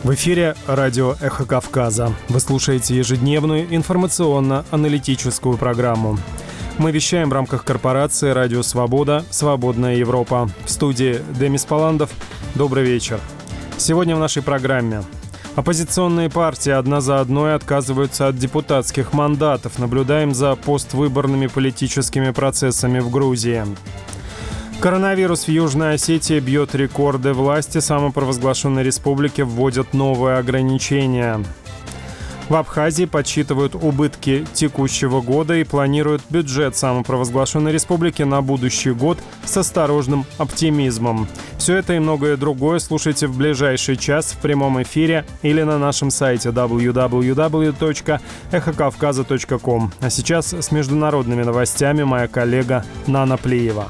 В эфире радио «Эхо Кавказа». Вы слушаете ежедневную информационно-аналитическую программу. Мы вещаем в рамках корпорации «Радио Свобода. Свободная Европа». В студии Демис Паландов. Добрый вечер. Сегодня в нашей программе. Оппозиционные партии одна за одной отказываются от депутатских мандатов. Наблюдаем за поствыборными политическими процессами в Грузии. Коронавирус в Южной Осетии бьет рекорды. Власти самопровозглашенной республики вводят новые ограничения. В Абхазии подсчитывают убытки текущего года и планируют бюджет самопровозглашенной республики на будущий год с осторожным оптимизмом. Все это и многое другое слушайте в ближайший час в прямом эфире или на нашем сайте www.эхокавказа.ком. А сейчас с международными новостями моя коллега Нана Плиева.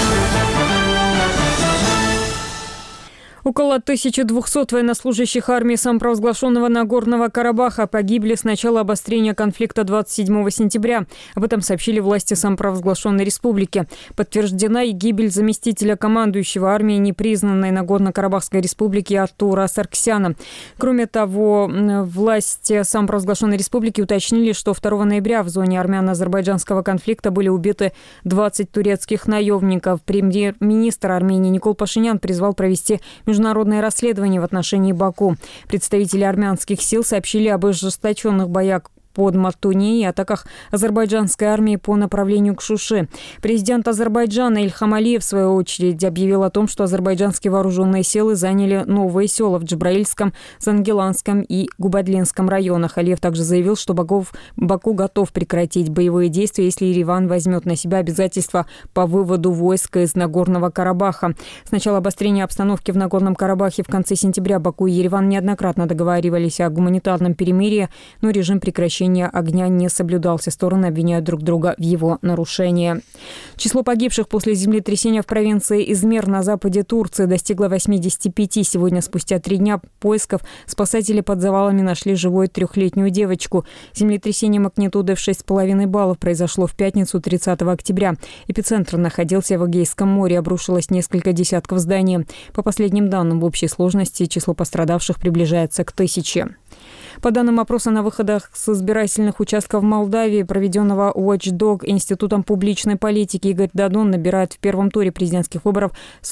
Около 1200 военнослужащих армии самопровозглашенного Нагорного Карабаха погибли с начала обострения конфликта 27 сентября. Об этом сообщили власти самопровозглашенной республики. Подтверждена и гибель заместителя командующего армией непризнанной Нагорно-Карабахской республики Артура Сарксяна. Кроме того, власти самопровозглашенной республики уточнили, что 2 ноября в зоне армяно-азербайджанского конфликта были убиты 20 турецких наемников. Премьер-министр Армении Никол Пашинян призвал провести международное расследование в отношении Баку. Представители армянских сил сообщили об ожесточенных боях под Мартуни и атаках азербайджанской армии по направлению к Шуши. Президент Азербайджана Ильхам Алиев, в свою очередь, объявил о том, что азербайджанские вооруженные силы заняли новые села в Джабраильском, Зангеланском и Губадлинском районах. Алиев также заявил, что Баку готов прекратить боевые действия, если Ереван возьмет на себя обязательства по выводу войск из Нагорного Карабаха. С начала обострения обстановки в Нагорном Карабахе в конце сентября Баку и Ереван неоднократно договаривались о гуманитарном перемирии, но режим прекращения огня не соблюдался. Стороны обвиняют друг друга в его нарушении. Число погибших после землетрясения в провинции Измир на западе Турции достигло 85. Сегодня, спустя 3 дня поисков, спасатели под завалами нашли живой 3-летнюю девочку. Землетрясение магнитудой в 6,5 баллов произошло в пятницу, 30 октября. Эпицентр находился в Эгейском море. Обрушилось несколько десятков зданий. По последним данным, в общей сложности число пострадавших приближается к 1000. По данным опроса на выходах с избирательных участков в Молдавии, проведенного Watchdog Институтом публичной политики, Игорь Додон набирает в первом туре президентских выборов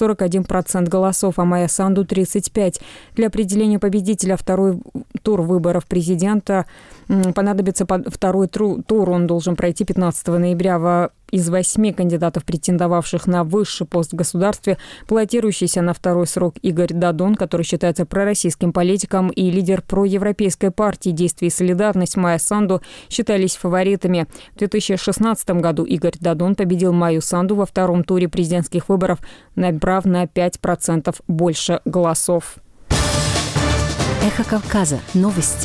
41% голосов, а Майя Санду – 35%. Для определения победителя второй тур выборов президента понадобится второй тур. Он должен пройти 15 ноября. Из 8 кандидатов, претендовавших на высший пост в государстве, баллотирующийся на второй срок Игорь Додон, который считается пророссийским политиком, и лидер проевропейской партии «Действие и солидарность» Майя Санду считались фаворитами. В 2016 году Игорь Додон победил Майю Санду во втором туре президентских выборов, набрав на 5% больше голосов. Эхо Кавказа. Новости.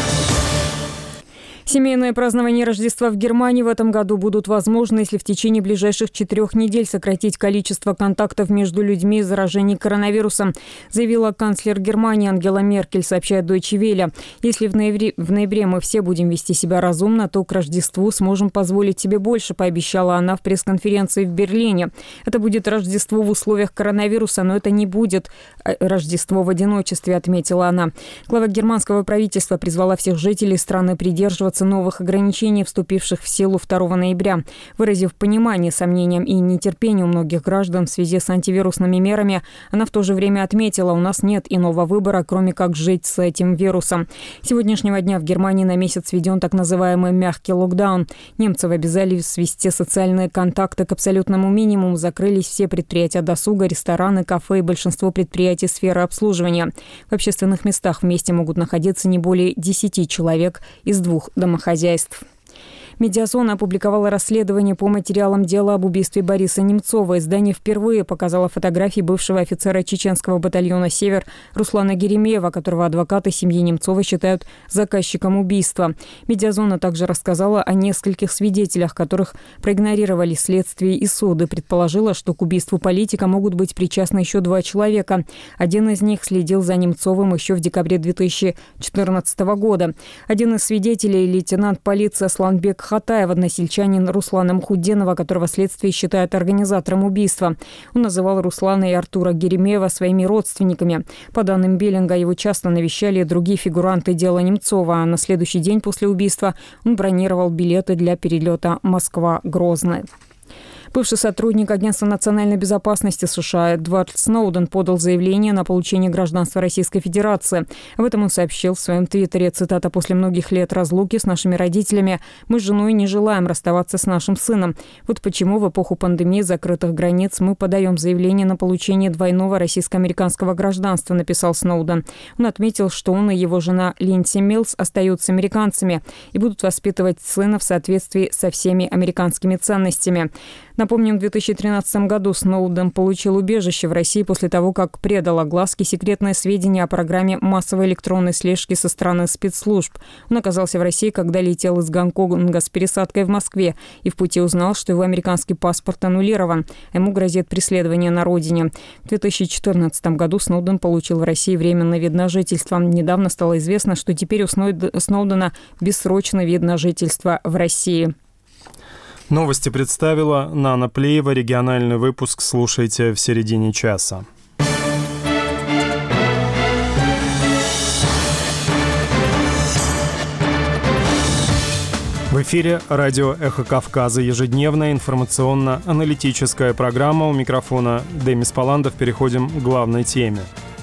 Семейное празднование Рождества в Германии в этом году будут возможны, если в течение ближайших 4 недель сократить количество контактов между людьми из заражения коронавирусом, заявила канцлер Германии Ангела Меркель, сообщает Deutsche Welle. Если в ноябре мы все будем вести себя разумно, то к Рождеству сможем позволить себе больше, пообещала она в пресс-конференции в Берлине. Это будет Рождество в условиях коронавируса, но это не будет Рождество в одиночестве, отметила она. Глава германского правительства призвала всех жителей страны придерживаться новых ограничений, вступивших в силу 2 ноября. Выразив понимание сомнениям и нетерпению многих граждан в связи с антивирусными мерами, она в то же время отметила, у нас нет иного выбора, кроме как жить с этим вирусом. С сегодняшнего дня в Германии на месяц введен так называемый мягкий локдаун. Немцев обязали свести социальные контакты к абсолютному минимуму, закрылись все предприятия досуга, рестораны, кафе и большинство предприятий сферы обслуживания. В общественных местах вместе могут находиться не более 10 человек из 2 домохозяйств. Медиазона опубликовала расследование по материалам дела об убийстве Бориса Немцова. Издание впервые показало фотографии бывшего офицера чеченского батальона «Север» Руслана Геремеева, которого адвокаты семьи Немцова считают заказчиком убийства. Медиазона также рассказала о нескольких свидетелях, которых проигнорировали следствие и суды. Предположила, что к убийству политика могут быть причастны еще 2 человека. Один из них следил за Немцовым еще в декабре 2014 года. Один из свидетелей, лейтенант полиции Асланбек Хатаев, односельчанин Руслана Мухуддинова, которого следствие считает организатором убийства. Он называл Руслана и Артура Геремеева своими родственниками. По данным Беллинга, его часто навещали и другие фигуранты дела Немцова, а на следующий день после убийства он бронировал билеты для перелета Москва-Грозный. Бывший сотрудник Агентства национальной безопасности США Эдвард Сноуден подал заявление на получение гражданства Российской Федерации. Об этом он сообщил в своем твиттере, цитата: «После многих лет разлуки с нашими родителями мы с женой не желаем расставаться с нашим сыном. Вот почему в эпоху пандемии закрытых границ мы подаем заявление на получение двойного российско-американского гражданства», написал Сноуден. Он отметил, что он и его жена Линдси Миллс остаются американцами и будут воспитывать сына в соответствии со всеми американскими ценностями. Напомним, в 2013 году Сноуден получил убежище в России после того, как предал огласке секретные сведения о программе массовой электронной слежки со стороны спецслужб. Он оказался в России, когда летел из Гонконга с пересадкой в Москве и в пути узнал, что его американский паспорт аннулирован. Ему грозит преследование на родине. В 2014 году Сноуден получил в России временный вид на жительство. Недавно стало известно, что теперь у Сноудена бессрочный вид на жительство в России. Новости представила Нана Плеева. Региональный выпуск слушайте в середине часа. В эфире радио «Эхо Кавказа». Ежедневная информационно-аналитическая программа. У микрофона Демис Паландов. Переходим к главной теме.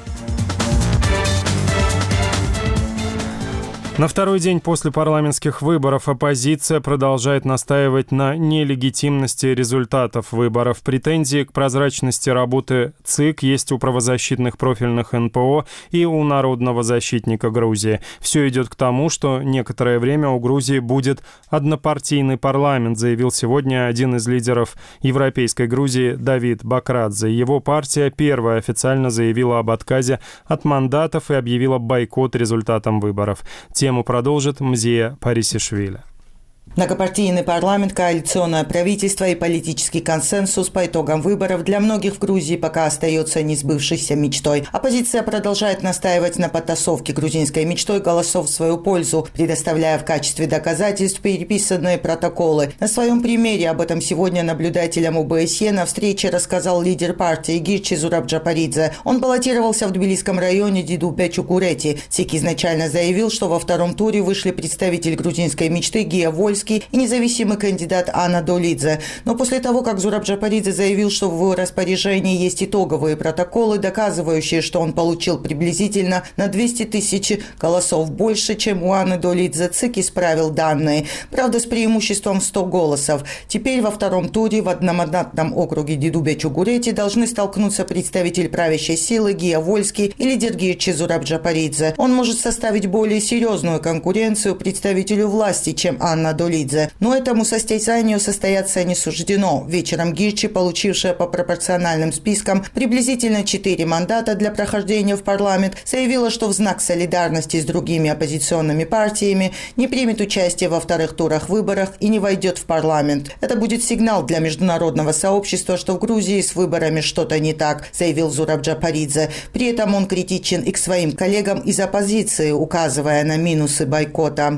На второй день после парламентских выборов оппозиция продолжает настаивать на нелегитимности результатов выборов. Претензии к прозрачности работы ЦИК есть у правозащитных профильных НПО и у народного защитника Грузии. Все идет к тому, что некоторое время у Грузии будет однопартийный парламент, заявил сегодня один из лидеров европейской Грузии Давид Бакрадзе. Его партия первая официально заявила об отказе от мандатов и объявила бойкот результатам выборов. Тему продолжит Мзия Парисишвили. Многопартийный парламент, коалиционное правительство и политический консенсус по итогам выборов для многих в Грузии пока остается несбывшейся мечтой. Оппозиция продолжает настаивать на подтасовке грузинской мечтой голосов в свою пользу, предоставляя в качестве доказательств переписанные протоколы. На своем примере об этом сегодня наблюдателям ОБСЕ на встрече рассказал лидер партии Гирчи Зурабджапаридзе. Он баллотировался в Тбилисском районе Дидубе-Чукурети. ЦИК изначально заявил, что во втором туре вышли представитель грузинской мечты Гия Вольский и независимый кандидат Анна Долидзе. Но после того, как Зурабджапаридзе заявил, что в его распоряжении есть итоговые протоколы, доказывающие, что он получил приблизительно на 200 тысяч голосов больше, чем у Анны Долидзе, ЦИК исправил данные. Правда, с преимуществом в 100 голосов. Теперь во втором туре в одномандатном округе Дидубе-Чукурети должны столкнуться представитель правящей силы Гия Вольский и лидер Гирчи Зурабджапаридзе. Он может составить более серьезную конкуренцию представителю власти, чем Анна Долидзе. Но этому состязанию состояться не суждено. Вечером Гирчи, получившая по пропорциональным спискам приблизительно 4 мандата для прохождения в парламент, заявила, что в знак солидарности с другими оппозиционными партиями не примет участие во вторых турах выборах и не войдет в парламент. Это будет сигнал для международного сообщества, что в Грузии с выборами что-то не так, заявил Зурабджапаридзе. При этом он критичен и к своим коллегам из оппозиции, указывая на минусы бойкота.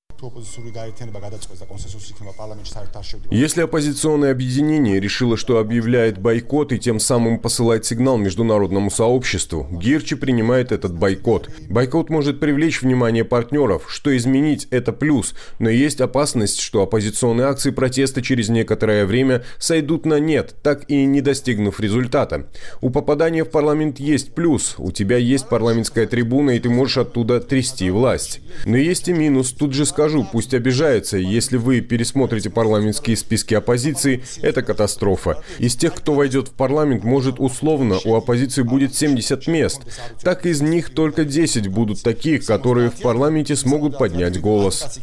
Если оппозиционное объединение решило, что объявляет бойкот и тем самым посылает сигнал международному сообществу, Гирчи принимает этот бойкот. Бойкот может привлечь внимание партнеров, что изменить – это плюс, но есть опасность, что оппозиционные акции протеста через некоторое время сойдут на нет, так и не достигнув результата. У попадания в парламент есть плюс, у тебя есть парламентская трибуна, и ты можешь оттуда трясти власть. Но есть и минус, тут же скажу, пусть обижается, если вы пересмотрите парламентские списки оппозиции, это катастрофа. Из тех, кто войдет в парламент, может условно, у оппозиции будет 70 мест. Так из них только 10 будут таких, которые в парламенте смогут поднять голос.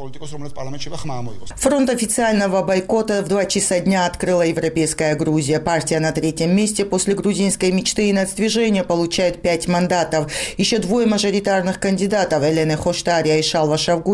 Фронт официального бойкота в 2 часа дня открыла Европейская Грузия. Партия на 3-м месте после грузинской мечты и нацдвижения получает 5 мандатов. Еще 2 мажоритарных кандидатов, Элена Хоштария и Шалва Шавгулидзе,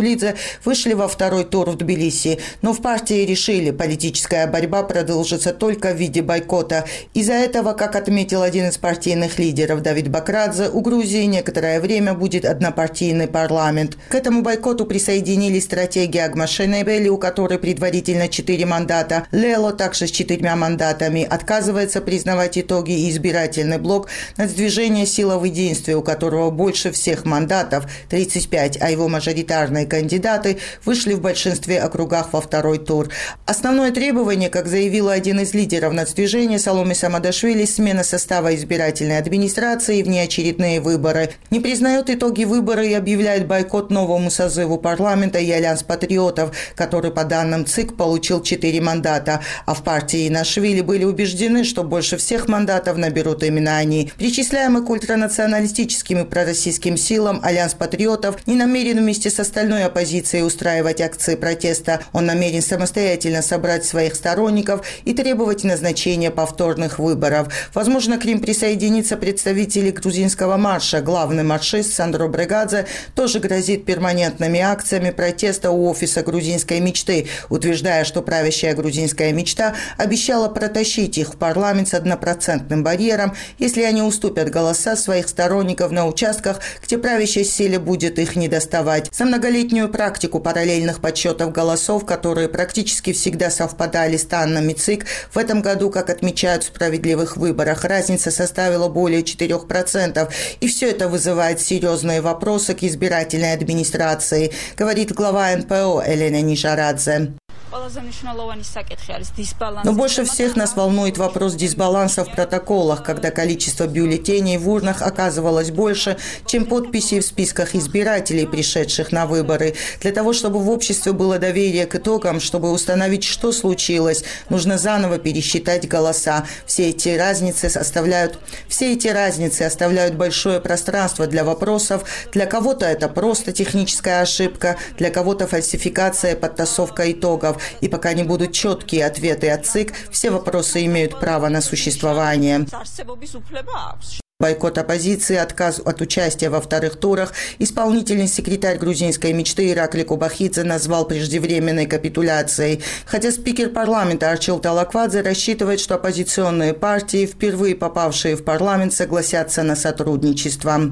вышли во второй тур в Тбилиси. Но в партии решили, политическая борьба продолжится только в виде бойкота. Из-за этого, как отметил один из партийных лидеров Давид Бакрадзе, у Грузии некоторое время будет однопартийный парламент. К этому бойкоту присоединились стратегия Агмашенебели, у которой предварительно 4 мандата, Лело также с 4 мандатами, отказывается признавать итоги, и избирательный блок «Нацдвижение Сила в единстве», у которого больше всех мандатов, 35, а его мажоритарные кандидаты вышли в большинстве округах во второй тур. Основное требование, как заявил один из лидеров нацдвижения Саломе Самадашвили, смена состава избирательной администрации и внеочередные выборы. Не признает итоги выборов и объявляет бойкот новому созыву парламента и Альянс патриотов, который, по данным ЦИК, получил 4 мандата. А в партии Нашвили были убеждены, что больше всех мандатов наберут именно они. Причисляемый к ультранационалистическим и пророссийским силам, Альянс патриотов не намерен вместе с остальной оппозицией устраивать акции протеста. Он намерен самостоятельно собрать своих сторонников и требовать назначения повторных выборов. Возможно, к ним присоединится представители грузинского марша. Главный маршист Сандро Брегадзе тоже грозит перманентными акциями протеста у офиса грузинской мечты, утверждая, что правящая грузинская мечта обещала протащить их в парламент с 1% барьером, если они уступят голоса своих сторонников на участках, где правящей силе будет их не доставать. За многолетнюю практику параллельных подсчетов голосов, которые практически всегда совпадали с данными ЦИК, в этом году, как отмечают в справедливых выборах, разница составила более 4%. И все это вызывает серьезные вопросы к избирательной администрации, говорит глава НПО Элена Нижарадзе. Но больше всех нас волнует вопрос дисбаланса в протоколах, когда количество бюллетеней в урнах оказывалось больше, чем подписей в списках избирателей, пришедших на выборы. Для того, чтобы в обществе было доверие к итогам, чтобы установить, что случилось, нужно заново пересчитать голоса. Все эти разницы оставляют большое пространство для вопросов. Для кого-то это просто техническая ошибка, для кого-то фальсификация, подтасовка итогов. И пока не будут четкие ответы от ЦИК, все вопросы имеют право на существование. Бойкот оппозиции, отказ от участия во вторых турах исполнительный секретарь грузинской мечты Иракли Кубахидзе назвал преждевременной капитуляцией. Хотя спикер парламента Арчил Талаквадзе рассчитывает, что оппозиционные партии, впервые попавшие в парламент, согласятся на сотрудничество.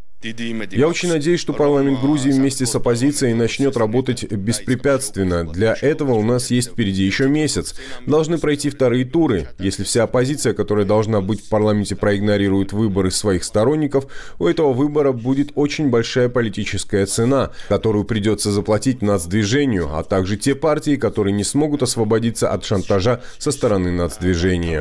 Я очень надеюсь, что парламент Грузии вместе с оппозицией начнет работать беспрепятственно. Для этого у нас есть впереди еще месяц. Должны пройти вторые туры. Если вся оппозиция, которая должна быть в парламенте, проигнорирует выборы своих сторонников, у этого выбора будет очень большая политическая цена, которую придется заплатить нацдвижению, а также те партии, которые не смогут освободиться от шантажа со стороны нацдвижения.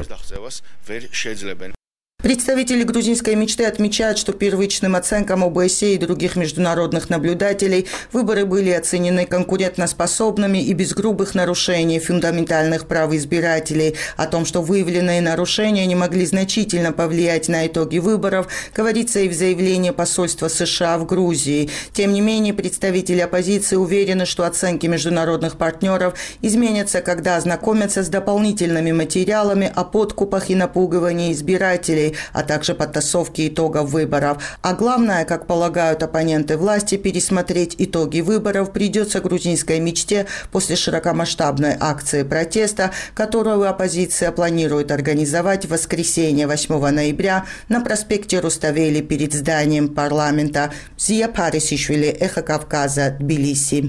Представители грузинской мечты отмечают, что первичным оценкам ОБСЕ и других международных наблюдателей выборы были оценены конкурентоспособными и без грубых нарушений фундаментальных прав избирателей. О том, что выявленные нарушения не могли значительно повлиять на итоги выборов, говорится и в заявлении посольства США в Грузии. Тем не менее, представители оппозиции уверены, что оценки международных партнеров изменятся, когда ознакомятся с дополнительными материалами о подкупах и напугивании избирателей, а также подтасовки итогов выборов. А главное, как полагают оппоненты власти, пересмотреть итоги выборов придется грузинской мечте после широкомасштабной акции протеста, которую оппозиция планирует организовать в воскресенье 8 ноября на проспекте Руставели перед зданием парламента. Зия Парисишвили, Эхо Кавказа, Тбилиси.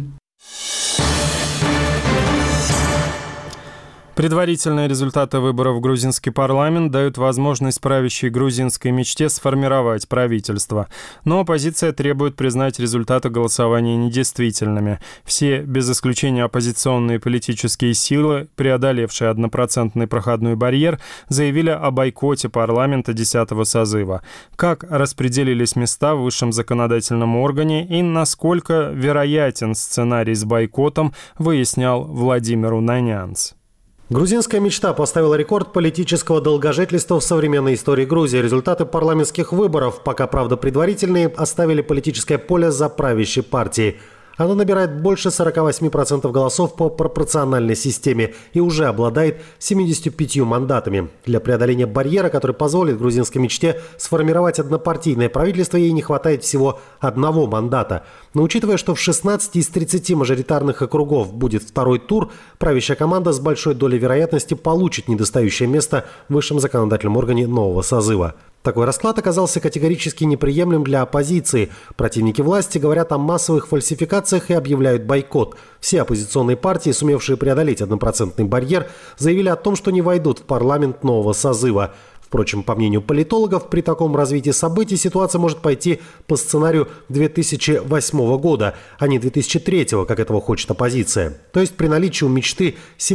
Предварительные результаты выборов в грузинский парламент дают возможность правящей грузинской мечте сформировать правительство. Но оппозиция требует признать результаты голосования недействительными. Все, без исключения оппозиционные политические силы, преодолевшие 1% проходной барьер, заявили о бойкоте парламента 10-го созыва. Как распределились места в высшем законодательном органе и насколько вероятен сценарий с бойкотом, выяснял Владимир Унанянц. Грузинская мечта поставила рекорд политического долгожительства в современной истории Грузии. Результаты парламентских выборов, пока, правда, предварительные, оставили политическое поле за правящей партией. Она набирает больше 48% голосов по пропорциональной системе и уже обладает 75 мандатами. Для преодоления барьера, который позволит грузинской мечте сформировать однопартийное правительство, ей не хватает всего одного мандата. Но учитывая, что в 16 из 30 мажоритарных округов будет второй тур, правящая команда с большой долей вероятности получит недостающее место в высшем законодательном органе нового созыва. Такой расклад оказался категорически неприемлем для оппозиции. Противники власти говорят о массовых фальсификациях и объявляют бойкот. Все оппозиционные партии, сумевшие преодолеть 1% барьер, заявили о том, что не войдут в парламент нового созыва. Впрочем, по мнению политологов, при таком развитии событий ситуация может пойти по сценарию 2008 года, а не 2003, как этого хочет оппозиция. То есть при наличии у мечты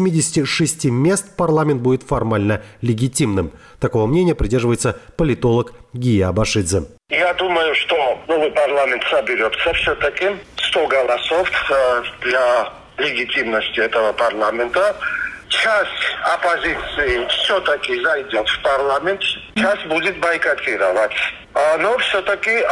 76 мест парламент будет формально легитимным. Такого мнения придерживается политолог Гия Абашидзе. Я думаю, что новый парламент соберется все-таки 100 голосов для легитимности этого парламента. Часть оппозиции все-таки зайдет в парламент, часть будет бойкотировать. Но все-таки,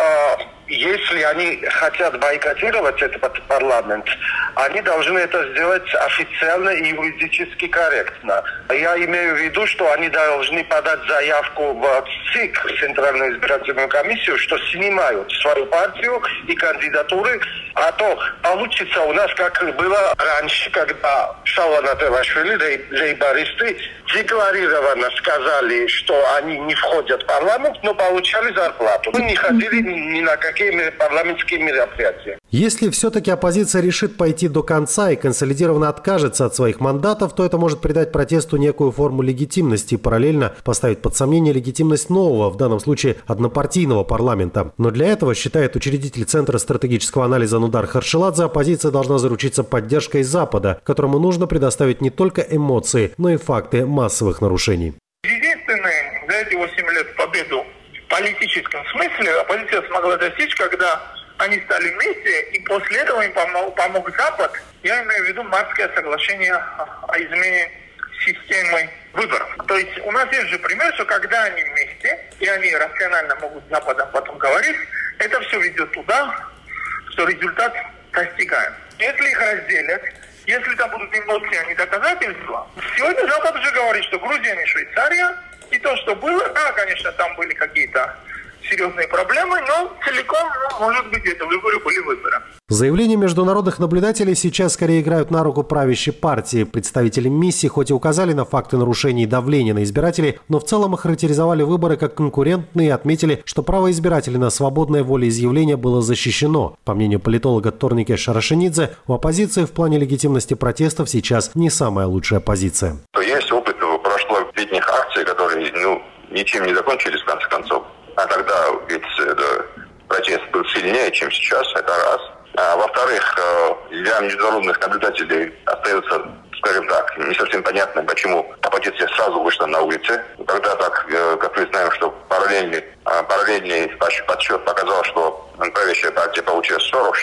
если они хотят бойкотировать этот парламент, они должны это сделать официально и юридически корректно. Я имею в виду, что они должны подать заявку в ЦИК, Центральную избирательную комиссию, что снимают свою партию и кандидатуры. А то получится у нас, как было раньше, когда Саула Натевашвили, лейбористы, декларированно сказали, что они не входят в парламент, но получали зарплату. Мы не ходили ни на какие парламентские мероприятия. Если все-таки оппозиция решит пойти до конца и консолидированно откажется от своих мандатов, то это может придать протесту некую форму легитимности и параллельно поставить под сомнение легитимность нового, в данном случае однопартийного парламента. Но для этого, считает учредитель Центра стратегического анализа Нудар Харшеладзе, оппозиция должна заручиться поддержкой Запада, которому нужно предоставить не только эмоции, но и факты массовых нарушений. Единственное, за эти 8 лет победу в политическом смысле оппозиция смогла достичь, когда они стали вместе, и после этого им помог Запад. Я имею в виду Мартское соглашение о измене системы выборов. То есть у нас есть же пример, что когда они вместе, и они рационально могут с Западом потом говорить, это все ведет туда, что результат достигаем. Если их разделят, если там будут эмоции, а не доказательства, сегодня Запад уже говорит, что Грузия не Швейцария, и то, что было, да, конечно, там были какие-то серьезные проблемы, но целиком, может быть, это выборы были выборы. Заявления международных наблюдателей сейчас скорее играют на руку правящей партии. Представители миссии хоть и указали на факты нарушений и давления на избирателей, но в целом охарактеризовали выборы как конкурентные и отметили, что право избирателей на свободное волеизъявление было защищено. По мнению политолога Торнике Шарашенидзе, у оппозиции в плане легитимности протестов сейчас не самая лучшая позиция. Есть опыт прошлолетних акций, которые ничем не закончились в конце концов. А тогда ведь протест был сильнее, чем сейчас, это раз. А во-вторых, для международных наблюдателей остается, скажем так, не совсем понятно, почему оппозиция сразу вышла на улицы. Тогда так, как мы знаем, что параллельный подсчет показал, что правящая партия получила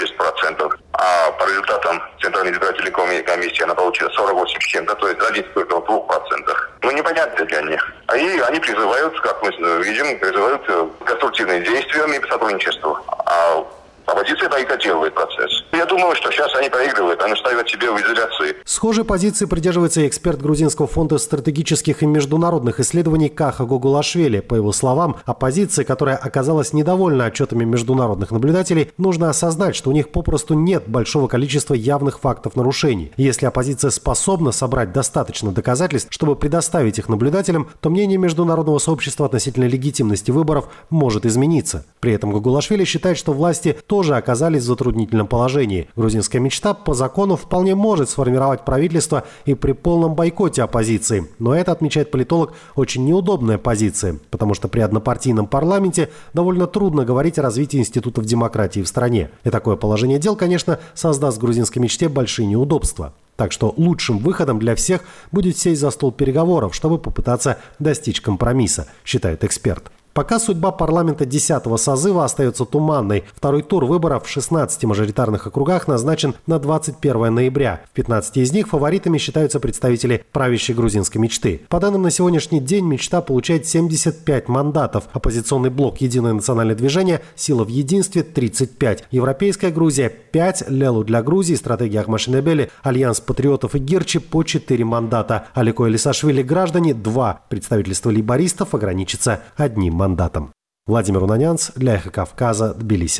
46%, а по результатам Центральной избирательной комиссии она получила 48 с чем-то, то есть разница только в 2%. Непонятно для них. И они призывают, как мы видим, к конструктивным действиям и сотрудничеству. А оппозиция бойкотирует процесс. Я думаю, что сейчас они проигрывают, они ставят себя в изоляции. Схожей позиции придерживается и эксперт Грузинского фонда стратегических и международных исследований Каха Гогулашвили. По его словам, оппозиции, которая оказалась недовольна отчетами международных наблюдателей, нужно осознать, что у них попросту нет большого количества явных фактов нарушений. Если оппозиция способна собрать достаточно доказательств, чтобы предоставить их наблюдателям, то мнение международного сообщества относительно легитимности выборов может измениться. При этом Гогулашвили считает, что власти тоже оказались в затруднительном положении. Грузинская мечта по закону вполне может сформировать правительство и при полном бойкоте оппозиции. Но это, отмечает политолог, очень неудобная позиция, потому что при однопартийном парламенте довольно трудно говорить о развитии институтов демократии в стране. И такое положение дел, конечно, создаст грузинской мечте большие неудобства. Так что лучшим выходом для всех будет сесть за стол переговоров, чтобы попытаться достичь компромисса, считает эксперт. Пока судьба парламента 10-го созыва остается туманной. Второй тур выборов в 16 мажоритарных округах назначен на 21 ноября. В 15 из них фаворитами считаются представители правящей грузинской мечты. По данным на сегодняшний день, мечта получает 75 мандатов. Оппозиционный блок «Единое национальное движение», «Сила в единстве» – 35. Европейская Грузия – 5. Лелу для Грузии, стратегия Ахмашинебели, Альянс патриотов и Гирчи по 4 мандата. Алико Элисашвили граждане – 2. Представительство лейбористов ограничится 1 мандатом. Владимир Унанянц для «Эхо Кавказа», Тбилиси.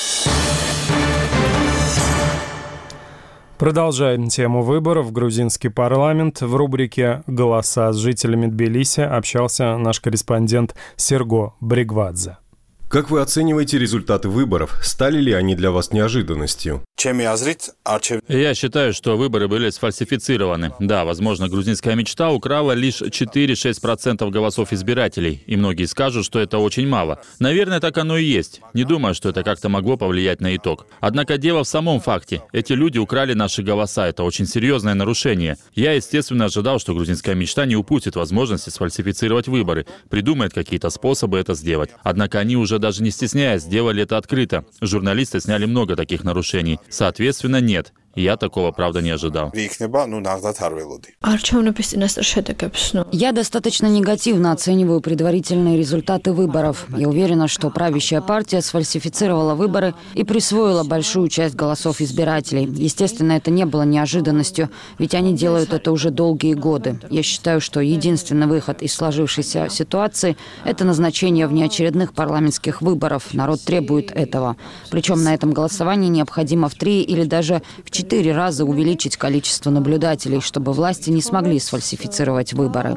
Продолжаем тему выборов в грузинский парламент. В рубрике «Голоса» с жителями Тбилиси общался наш корреспондент Серго Бригвадзе. Как вы оцениваете результаты выборов? Стали ли они для вас неожиданностью? Я считаю, что выборы были сфальсифицированы. Да, возможно, грузинская мечта украла лишь 4-6% голосов избирателей. И многие скажут, что это очень мало. Наверное, так оно и есть. Не думаю, что это как-то могло повлиять на итог. Однако дело в самом факте. Эти люди украли наши голоса. Это очень серьезное нарушение. Я, естественно, ожидал, что грузинская мечта не упустит возможности сфальсифицировать выборы, придумает какие-то способы это сделать. Однако они уже даже не стесняясь, сделали это открыто. Журналисты сняли много таких нарушений. Соответственно, нет. Я такого, правда, не ожидал. Я достаточно негативно оцениваю предварительные результаты выборов. Я уверена, что правящая партия сфальсифицировала выборы и присвоила большую часть голосов избирателей. Естественно, это не было неожиданностью, ведь они делают это уже долгие годы. Я считаю, что единственный выход из сложившейся ситуации – это назначение внеочередных парламентских выборов. Народ требует этого. Причем на этом голосовании необходимо в 3 или даже в 4 раза увеличить количество наблюдателей, чтобы власти не смогли сфальсифицировать выборы.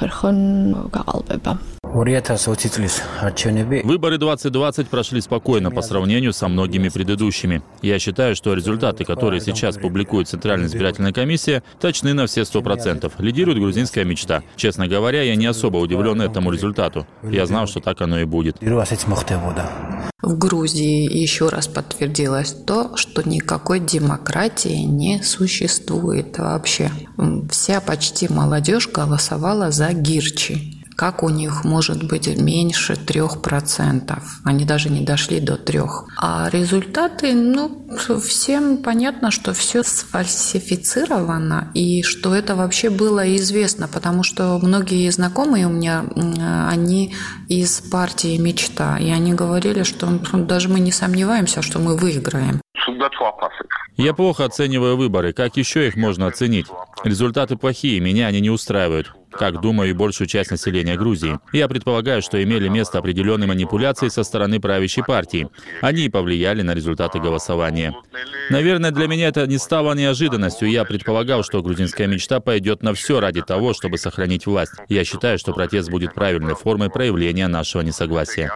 Выборы 2020 прошли спокойно по сравнению со многими предыдущими. Я считаю, что результаты, которые сейчас публикует Центральная избирательная комиссия, точны на все 100%. Лидирует грузинская мечта. Честно говоря, я не особо удивлен этому результату. Я знал, что так оно и будет. В Грузии еще раз подтвердилось то, что никакой демократии не существует вообще. Вся почти молодежь голосовала за Гирчи. Как у них может быть меньше 3%? Они даже не дошли до 3%. А результаты, всем понятно, что все сфальсифицировано, и что это вообще было известно, потому что многие знакомые у меня, они из партии «Мечта», и они говорили, что даже мы не сомневаемся, что мы выиграем. Я плохо оцениваю выборы. Как еще их можно оценить? Результаты плохие, меня они не устраивают. Как, думаю, и большую часть населения Грузии. Я предполагаю, что имели место определенные манипуляции со стороны правящей партии. Они и повлияли на результаты голосования. Наверное, для меня это не стало неожиданностью. Я предполагал, что грузинская мечта пойдет на все ради того, чтобы сохранить власть. Я считаю, что протест будет правильной формой проявления нашего несогласия.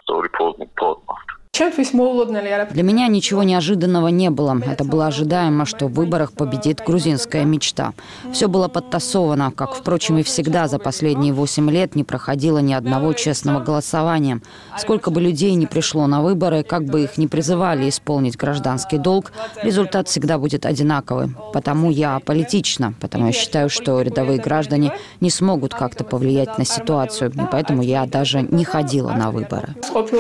Для меня ничего неожиданного не было. Это было ожидаемо, что в выборах победит грузинская мечта. Все было подтасовано, как, впрочем, и всегда за последние 8 лет не проходило ни одного честного голосования. Сколько бы людей ни пришло на выборы, как бы их ни призывали исполнить гражданский долг, результат всегда будет одинаковый. Потому я аполитична, потому я считаю, что рядовые граждане не смогут как-то повлиять на ситуацию, и поэтому я даже не ходила на выборы.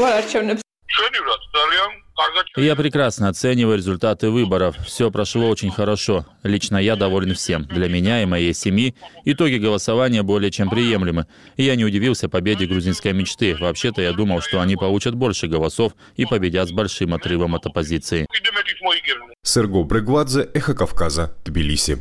Я прекрасно оцениваю результаты выборов. Все прошло очень хорошо. Лично я доволен всем. Для меня и моей семьи итоги голосования более чем приемлемы. И я не удивился победе грузинской мечты. Вообще-то я думал, что они получат больше голосов и победят с большим отрывом от оппозиции. Серго Бригвадзе, «Эхо Кавказа», Тбилиси.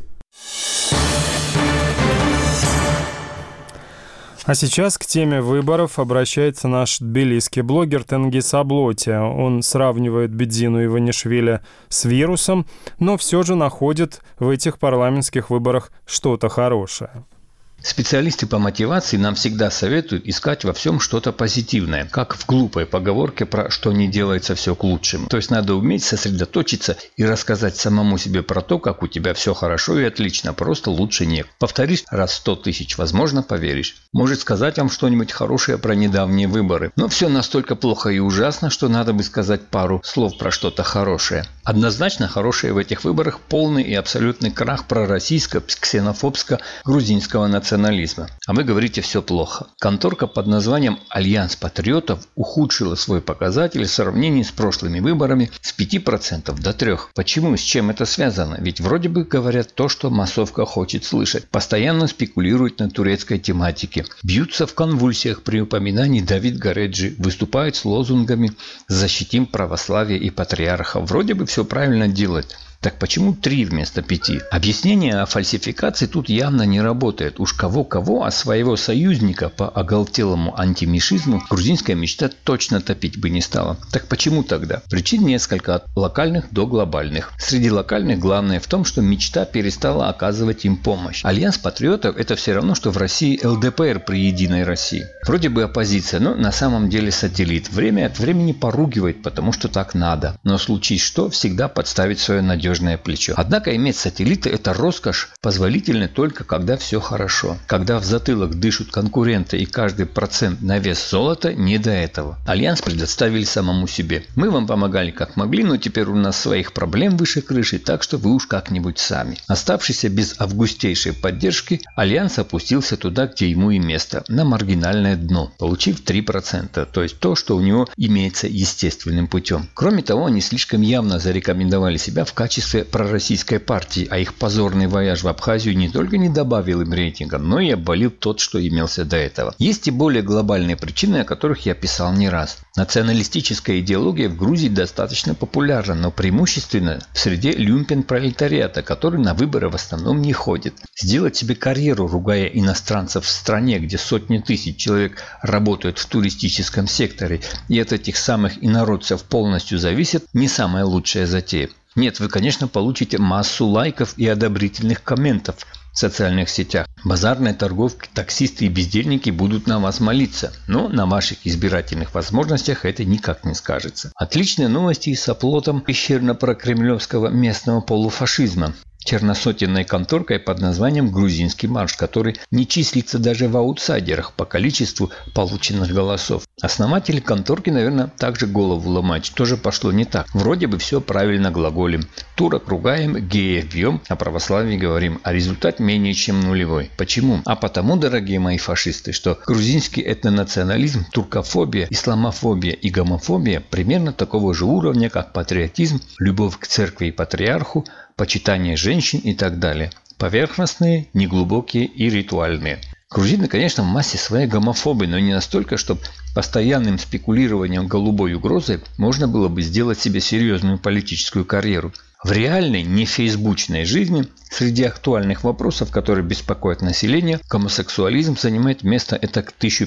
А сейчас к теме выборов обращается наш тбилисский блогер Тенгиз Аблоти. Он сравнивает Бедзину Иванишвили с вирусом, но все же находит в этих парламентских выборах что-то хорошее. Специалисты по мотивации нам всегда советуют искать во всем что-то позитивное, как в глупой поговорке про «что не делается, все к лучшему». То есть надо уметь сосредоточиться и рассказать самому себе про то, как у тебя все хорошо и отлично, просто лучше нет. Повторишь раз 100 тысяч, возможно, поверишь. Может сказать вам что-нибудь хорошее про недавние выборы. Но все настолько плохо и ужасно, что надо бы сказать пару слов про что-то хорошее. Однозначно хорошее в этих выборах полный и абсолютный крах пророссийско-ксенофобско-грузинского национализма. национализма. А вы говорите, все плохо. Конторка под названием «Альянс патриотов» ухудшила свой показатель в сравнении с прошлыми выборами с 5% до 3%. Почему? С чем это связано? Ведь вроде бы говорят то, что массовка хочет слышать. Постоянно спекулируют на турецкой тематике. Бьются в конвульсиях при упоминании Давид Гареджи. Выступают с лозунгами «Защитим православие и патриархов». Вроде бы все правильно делать. Так почему 3 вместо 5? Объяснение о фальсификации тут явно не работает. Уж кого-кого, а своего союзника по оголтелому антимишизму грузинская мечта точно топить бы не стала. Так почему тогда? Причин несколько, от локальных до глобальных. Среди локальных главное в том, что мечта перестала оказывать им помощь. Альянс патриотов – это все равно, что в России ЛДПР при Единой России. Вроде бы оппозиция, но на самом деле сателлит. Время от времени поругивает, потому что так надо. Но случись что, всегда подставить свое надежное плечо. Однако иметь сателлиты – это роскошь, позволительная только когда все хорошо. Когда в затылок дышат конкуренты и каждый процент на вес золота, не до этого. Альянс предоставили самому себе. Мы вам помогали как могли, но теперь у нас своих проблем выше крыши, так что вы уж как-нибудь сами. Оставшийся без августейшей поддержки, Альянс опустился туда, где ему и место, на маргинальное дно, получив 3%, то есть то, что у него имеется естественным путем. Кроме того, они слишком явно зарекомендовали себя в качестве пророссийской партии, а их позорный вояж в Абхазию не только не добавил им рейтинга, но и обвалил тот, что имелся до этого. Есть и более глобальные причины, о которых я писал не раз. Националистическая идеология в Грузии достаточно популярна, но преимущественно в среде люмпен-пролетариата, который на выборы в основном не ходит. Сделать себе карьеру, ругая иностранцев в стране, где сотни тысяч человек работают в туристическом секторе и от этих самых инородцев полностью зависят, не самая лучшая затея. Нет, вы, конечно, получите массу лайков и одобрительных комментов в социальных сетях. Базарные торговки, таксисты и бездельники будут на вас молиться, но на ваших избирательных возможностях это никак не скажется. Отличные новости и с оплотом пещерно-прокремлевского местного полуфашизма. Черносотенной конторкой под названием «Грузинский марш», который не числится даже в аутсайдерах по количеству полученных голосов. Основатели конторки, наверное, также голову ломают, что же пошло не так. Вроде бы все правильно глаголем. Турок ругаем, геев бьем, о православии говорим, а результат менее чем нулевой. Почему? А потому, дорогие мои фашисты, что грузинский этнонационализм, туркофобия, исламофобия и гомофобия примерно такого же уровня, как патриотизм, любовь к церкви и патриарху, почитание женщин и так далее. Поверхностные, неглубокие и ритуальные. Грузины, конечно, в массе своей гомофобы, но не настолько, чтобы постоянным спекулированием голубой угрозой можно было бы сделать себе серьезную политическую карьеру. В реальной, не фейсбучной жизни, среди актуальных вопросов, которые беспокоят население, гомосексуализм занимает место этак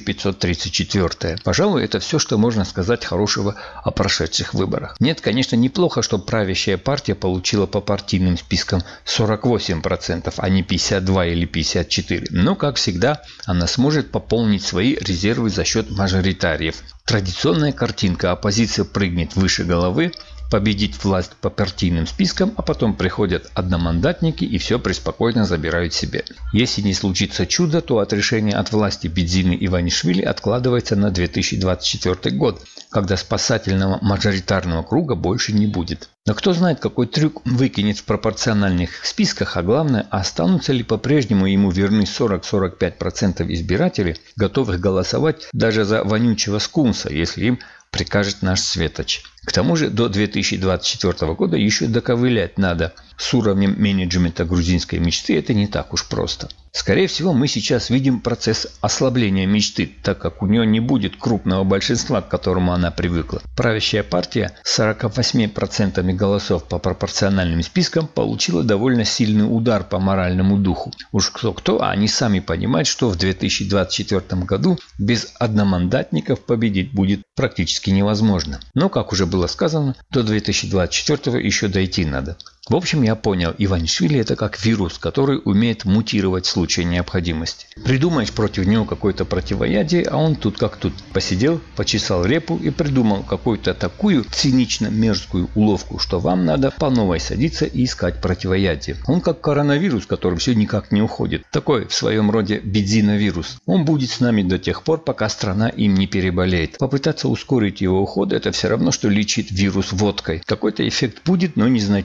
1534. Пожалуй, это все, что можно сказать хорошего о прошедших выборах. Нет, конечно, неплохо, что правящая партия получила по партийным спискам 48%, а не 52 или 54. Но, как всегда, она сможет пополнить свои резервы за счет мажоритариев. Традиционная картинка: оппозиция прыгнет выше головы, победить власть по партийным спискам, а потом приходят одномандатники и все преспокойно забирают себе. Если не случится чудо, то отрешение от власти Бедзины Иванишвили откладывается на 2024 год, когда спасательного мажоритарного круга больше не будет. Но кто знает, какой трюк выкинет в пропорциональных списках, а главное, останутся ли по-прежнему ему верны 40-45% избирателей, готовых голосовать даже за вонючего скунса, если им прикажет наш Светоч. К тому же до 2024 года еще доковылять надо. С уровнем менеджмента грузинской мечты это не так уж просто. Скорее всего, мы сейчас видим процесс ослабления мечты, так как у нее не будет крупного большинства, к которому она привыкла. Правящая партия с 48% голосов по пропорциональным спискам получила довольно сильный удар по моральному духу. Уж кто-кто, а они сами понимают, что в 2024 году без одномандатников победить будет практически невозможно. Но, как уже было сказано, до 2024 еще дойти надо. В общем, я понял, Иванишвили – это как вирус, который умеет мутировать в случае необходимости. Придумаешь против него какое-то противоядие, а он тут как тут. Посидел, почесал репу и придумал какую-то такую цинично-мерзкую уловку, что вам надо по новой садиться и искать противоядие. Он как коронавирус, который все никак не уходит. Такой в своем роде бедзиновирус. Он будет с нами до тех пор, пока страна им не переболеет. Попытаться ускорить его уход – это все равно, что лечить вирус водкой. Какой-то эффект будет, но незначительный.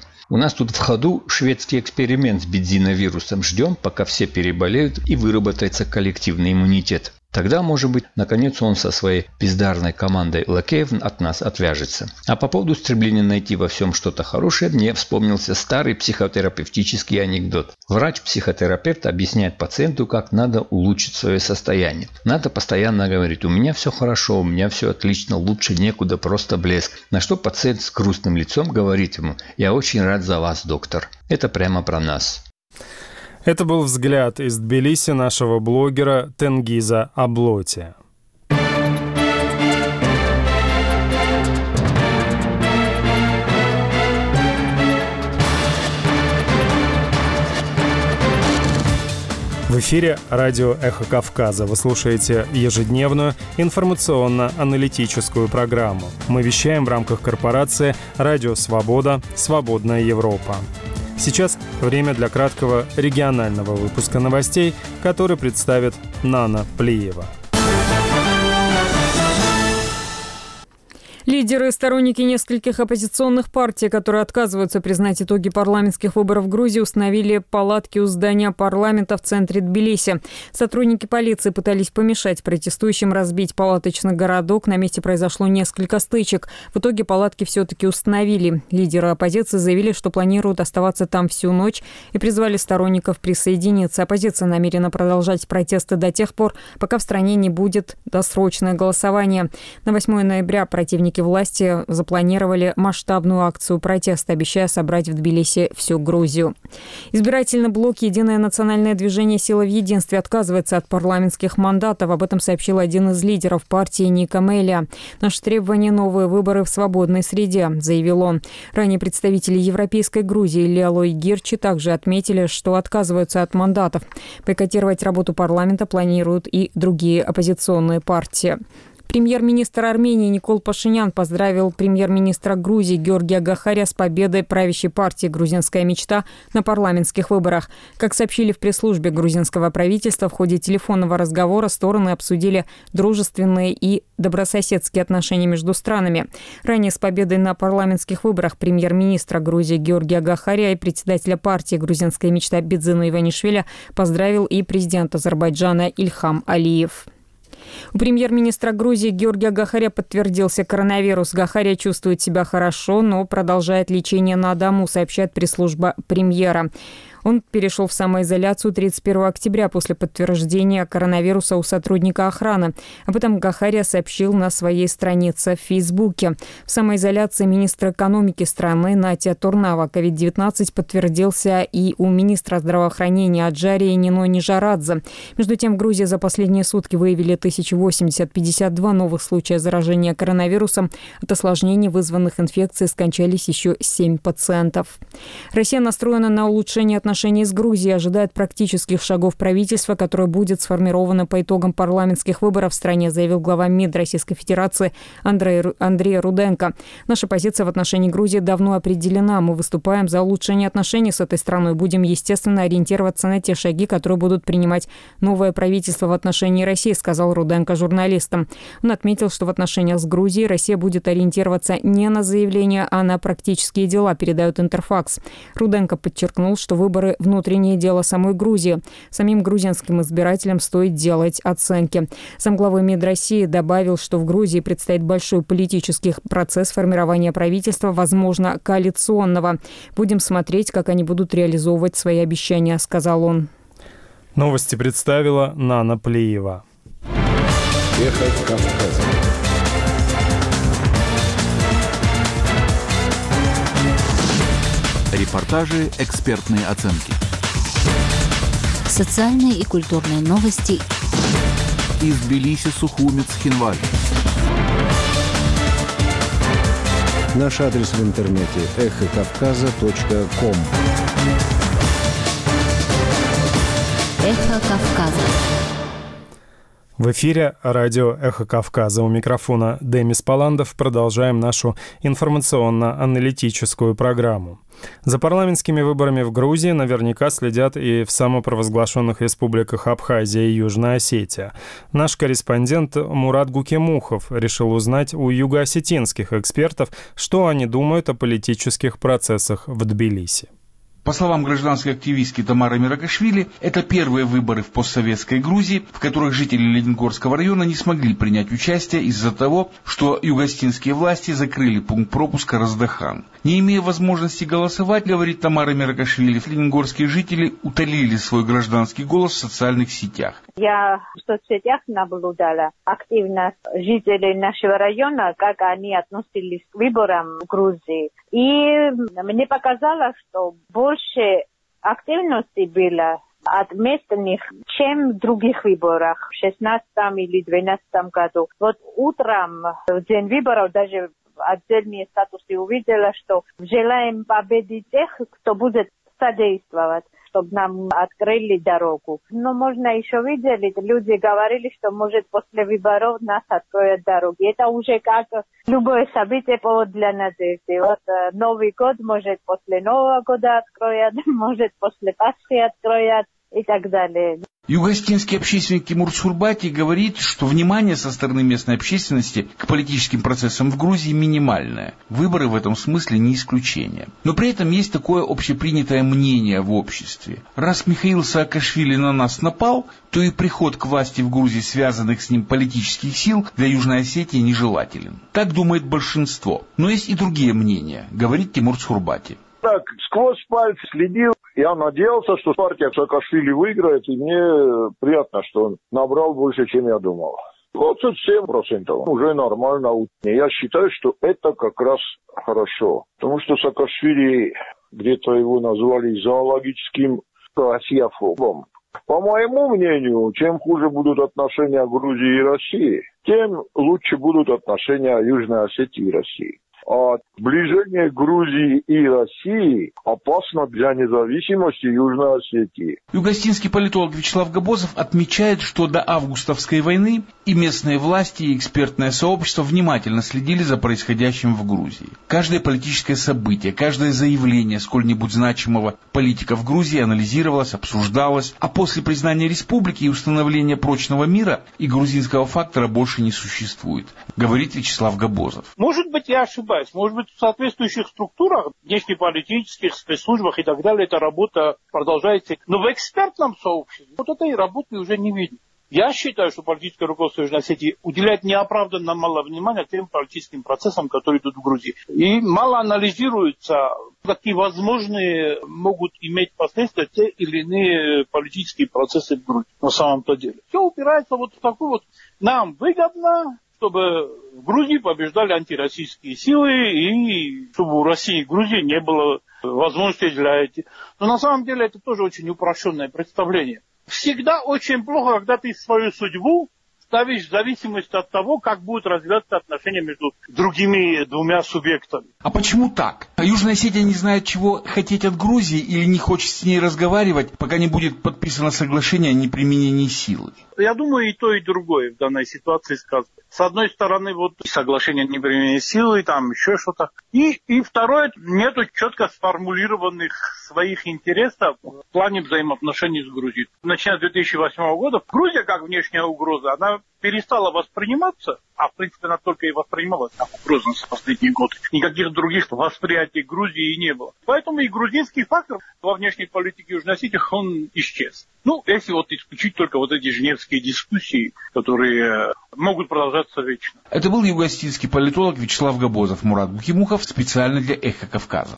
У нас тут в ходу шведский эксперимент с бензиновирусом. Ждем, пока все переболеют и выработается коллективный иммунитет. Тогда, может быть, наконец он со своей бездарной командой лакеев от нас отвяжется. А по поводу стремления найти во всем что-то хорошее, мне вспомнился старый психотерапевтический анекдот. Врач-психотерапевт объясняет пациенту, как надо улучшить свое состояние. Надо постоянно говорить: у меня все хорошо, у меня все отлично, лучше некуда, просто блеск. На что пациент с грустным лицом говорит ему: я очень рад за вас, доктор. Это прямо про нас. Это был взгляд из Тбилиси нашего блогера Тенгиза Аблоти. В эфире радио «Эхо Кавказа». Вы слушаете ежедневную информационно-аналитическую программу. Мы вещаем в рамках корпорации «Радио Свобода. Свободная Европа». Сейчас время для краткого регионального выпуска новостей, который представит Нана Плиева. Лидеры и сторонники нескольких оппозиционных партий, которые отказываются признать итоги парламентских выборов в Грузии, установили палатки у здания парламента в центре Тбилиси. Сотрудники полиции пытались помешать протестующим разбить палаточный городок. На месте произошло несколько стычек. В итоге палатки все-таки установили. Лидеры оппозиции заявили, что планируют оставаться там всю ночь, и призвали сторонников присоединиться. Оппозиция намерена продолжать протесты до тех пор, пока в стране не будет досрочное голосование. На 8 ноября противники власти запланировали масштабную акцию протеста, обещая собрать в Тбилиси всю Грузию. Избирательный блок «Единое национальное движение «Сила в единстве» отказывается от парламентских мандатов. Об этом сообщил один из лидеров партии Ника Мелия. «Наше требование – новые выборы в свободной среде», – заявил он. Ранее представители Европейской Грузии Лялой Гирчи также отметили, что отказываются от мандатов. Бойкотировать работу парламента планируют и другие оппозиционные партии. Премьер-министр Армении Никол Пашинян поздравил премьер-министра Грузии Георгия Гахария с победой правящей партии «Грузинская мечта» на парламентских выборах. Как сообщили в пресс-службе грузинского правительства, в ходе телефонного разговора стороны обсудили дружественные и добрососедские отношения между странами. Ранее с победой на парламентских выборах премьер-министра Грузии Георгия Гахария и председателя партии «Грузинская мечта» Бидзину Иванишвили поздравил и президент Азербайджана Ильхам Алиев. У премьер-министра Грузии Георгия Гахария подтвердился коронавирус. Гахария чувствует себя хорошо, но продолжает лечение на дому, сообщает пресс-служба премьера. Он перешел в самоизоляцию 31 октября после подтверждения коронавируса у сотрудника охраны. Об этом Гахария сообщил на своей странице в Фейсбуке. В самоизоляции министр экономики страны Натя Турнава. COVID-19 подтвердился и у министра здравоохранения Аджарии Нино Нижарадзе. Между тем, в Грузии за последние сутки выявили 1052 новых случая заражения коронавирусом. От осложнений, вызванных инфекцией, скончались еще 7 пациентов. Россия настроена на улучшение отношений с Грузией, ожидает практических шагов правительства, которое будет сформировано по итогам парламентских выборов в стране, заявил глава МИД Российской Федерации Андрей Руденко. Наша позиция в отношении Грузии давно определена. Мы выступаем за улучшение отношений с этой страной. Будем, естественно, ориентироваться на те шаги, которые будут принимать новое правительство в отношении России, сказал Руденко журналистам. Он отметил, что в отношениях с Грузией Россия будет ориентироваться не на заявления, а на практические дела, передает Интерфакс. Руденко подчеркнул, что выборы – внутреннее дело самой Грузии. Самим грузинским избирателям стоит делать оценки. Замглавы МИД России добавил, что в Грузии предстоит большой политический процесс формирования правительства, возможно, коалиционного. Будем смотреть, как они будут реализовывать свои обещания, сказал он. Новости представила Нана Плиева. Эхо Кавказа. Репортажи, экспертные оценки. Социальные и культурные новости. Из Тбилиси, Сухумец, Хинвали. Наш адрес в интернете эхокавказа.ком. Эхо Кавказа. В эфире радио «Эхо Кавказа». У микрофона Демис Паландов. Продолжаем нашу информационно-аналитическую программу. За парламентскими выборами в Грузии наверняка следят и в самопровозглашенных республиках Абхазия и Южная Осетия. Наш корреспондент Мурат Гукемухов решил узнать у юго-осетинских экспертов, что они думают о политических процессах в Тбилиси. По словам гражданской активистки Тамары Миракашвили, это первые выборы в постсоветской Грузии, в которых жители Лениногорского района не смогли принять участие из-за того, что юго-осетинские власти закрыли пункт пропуска Раздахан. Не имея возможности голосовать, говорит Тамара Миракашвили, лениногорские жители утолили свой гражданский голос в социальных сетях. Я в соцсетях наблюдала активность жителей нашего района, как они относились к выборам в Грузии. И мне показалось, что больше активности было от местных, чем в других выборах, в 2016 или 2012 году. Вот утром, в день выборов, даже отдельные статусы увидела, что желаем победить тех, кто будет содействовать, чтобы нам открыли дорогу. Но можно еще видеть, люди говорили, что может после выборов нас откроют дороги. Это уже как любое событие повод для надежды. Вот Новый год, может после Нового года откроют, может после Пасхи откроют и так далее. Юго-осетинский общественник Тимур Цхурбати говорит, что внимание со стороны местной общественности к политическим процессам в Грузии минимальное. Выборы в этом смысле не исключение. Но при этом есть такое общепринятое мнение в обществе. Раз Михаил Саакашвили на нас напал, то и приход к власти в Грузии связанных с ним политических сил для Южной Осетии нежелателен. Так думает большинство. Но есть и другие мнения, говорит Тимур Цхурбати. Так, сквозь пальцы следил. Я надеялся, что партия Саакашвили выиграет, и мне приятно, что он набрал больше, чем я думал. 27% уже нормально. Я считаю, что это как раз хорошо. Потому что Саакашвили, где-то его назвали зоологическим россияфобом. По моему мнению, чем хуже будут отношения Грузии и России, тем лучше будут отношения Южной Осетии и России. А сближение Грузии и России опасно для независимости Южной Осетии. Юго-осетинский политолог Вячеслав Габозов отмечает, что до августовской войны и местные власти, и экспертное сообщество внимательно следили за происходящим в Грузии. Каждое политическое событие, каждое заявление сколь-нибудь значимого политика в Грузии анализировалось, обсуждалось, а после признания республики и установления прочного мира и грузинского фактора больше не существует, говорит Вячеслав Габозов. Может быть, я ошибаюсь. Может быть, в соответствующих структурах, внешнеполитических, спецслужбах и так далее, эта работа продолжается. Но в экспертном сообществе вот этой работы уже не видно. Я считаю, что политическое руководство Южной Осетии уделяет неоправданно мало внимания тем политическим процессам, которые идут в Грузии. И мало анализируется, какие возможные могут иметь последствия те или иные политические процессы в Грузии на самом-то деле. Все упирается вот в такую вот нам выгодно, чтобы в Грузии побеждали антироссийские силы и чтобы у России и Грузии не было возможности для этих. Но на самом деле это тоже очень упрощенное представление. Всегда очень плохо, когда ты свою судьбу ставишь в зависимости от того, как будут развиваться отношения между другими двумя субъектами. А почему так? Южная Осетия не знает, чего хотеть от Грузии или не хочет с ней разговаривать, пока не будет подписано соглашение о неприменении силы? Я думаю, и то, и другое в данной ситуации сказано. С одной стороны, вот соглашение о неприменении силы, там еще что-то. И второе, нету четко сформулированных своих интересов в плане взаимоотношений с Грузией. Начиная с 2008 года, Грузия как внешняя угроза, она перестала восприниматься, а в принципе она только и воспринималась как угроза за последние годы. Никаких других восприятий Грузии не было. Поэтому и грузинский фактор во внешней политике Южной Осетии, он исчез. Ну, если вот исключить только вот эти женевские дискуссии, которые могут продолжаться вечно. Это был юго-осетинский политолог Вячеслав Габозов. Мурат Гукемухов специально для «Эхо Кавказа».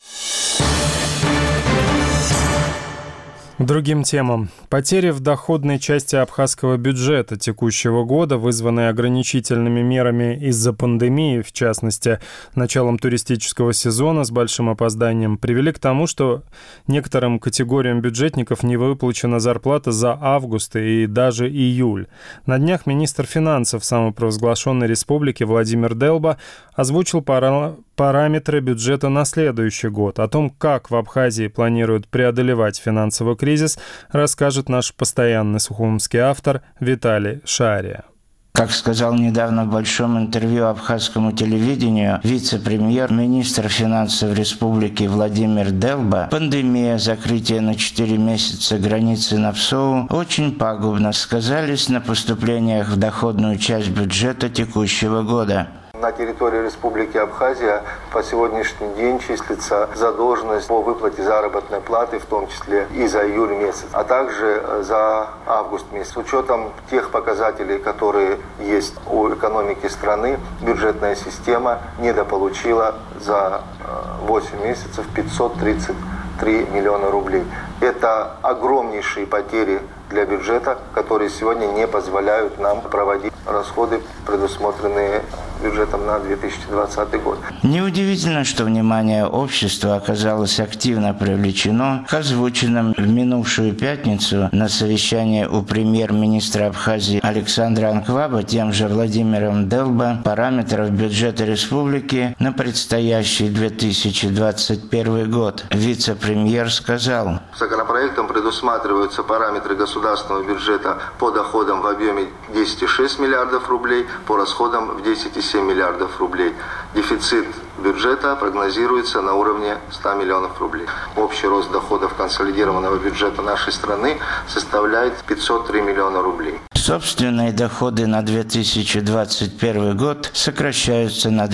К другим темам. Потери в доходной части абхазского бюджета текущего года, вызванные ограничительными мерами из-за пандемии, в частности, началом туристического сезона с большим опозданием, привели к тому, что некоторым категориям бюджетников не выплачена зарплата за август и даже июль. На днях министр финансов самопровозглашенной республики Владимир Делба озвучил параметры бюджета на следующий год. О том, как в Абхазии планируют преодолевать финансовый кризис, расскажет наш постоянный сухумский автор Виталий Шария. Как сказал недавно в большом интервью абхазскому телевидению вице-премьер, министр финансов республики Владимир Делба, пандемия, закрытие на 4 месяца границы на ПСОУ очень пагубно сказались на поступлениях в доходную часть бюджета текущего года. На территории Республики Абхазия по сегодняшний день числится задолженность по выплате заработной платы, в том числе и за июль месяц, а также за август месяц. С учетом тех показателей, которые есть у экономики страны, бюджетная система недополучила за 8 месяцев 533 миллиона рублей. Это огромнейшие потери для бюджета, которые сегодня не позволяют нам проводить расходы, предусмотренные бюджетом на 2020 год. Неудивительно, что внимание общества оказалось активно привлечено к озвученным в минувшую пятницу на совещании у премьер-министра Абхазии Александра Анкваба тем же Владимиром Делба параметров бюджета республики на предстоящий 2021 год. Вице-премьер сказал: Законопроектом предусматриваются параметры государственного бюджета по доходам в объеме 10,6 миллиардов рублей, по расходам в 10,7 миллиардов рублей. Дефицит бюджета прогнозируется на уровне 100 миллионов рублей. Общий рост доходов консолидированного бюджета нашей страны составляет 503 миллиона рублей. Собственные доходы на 2021 год сокращаются на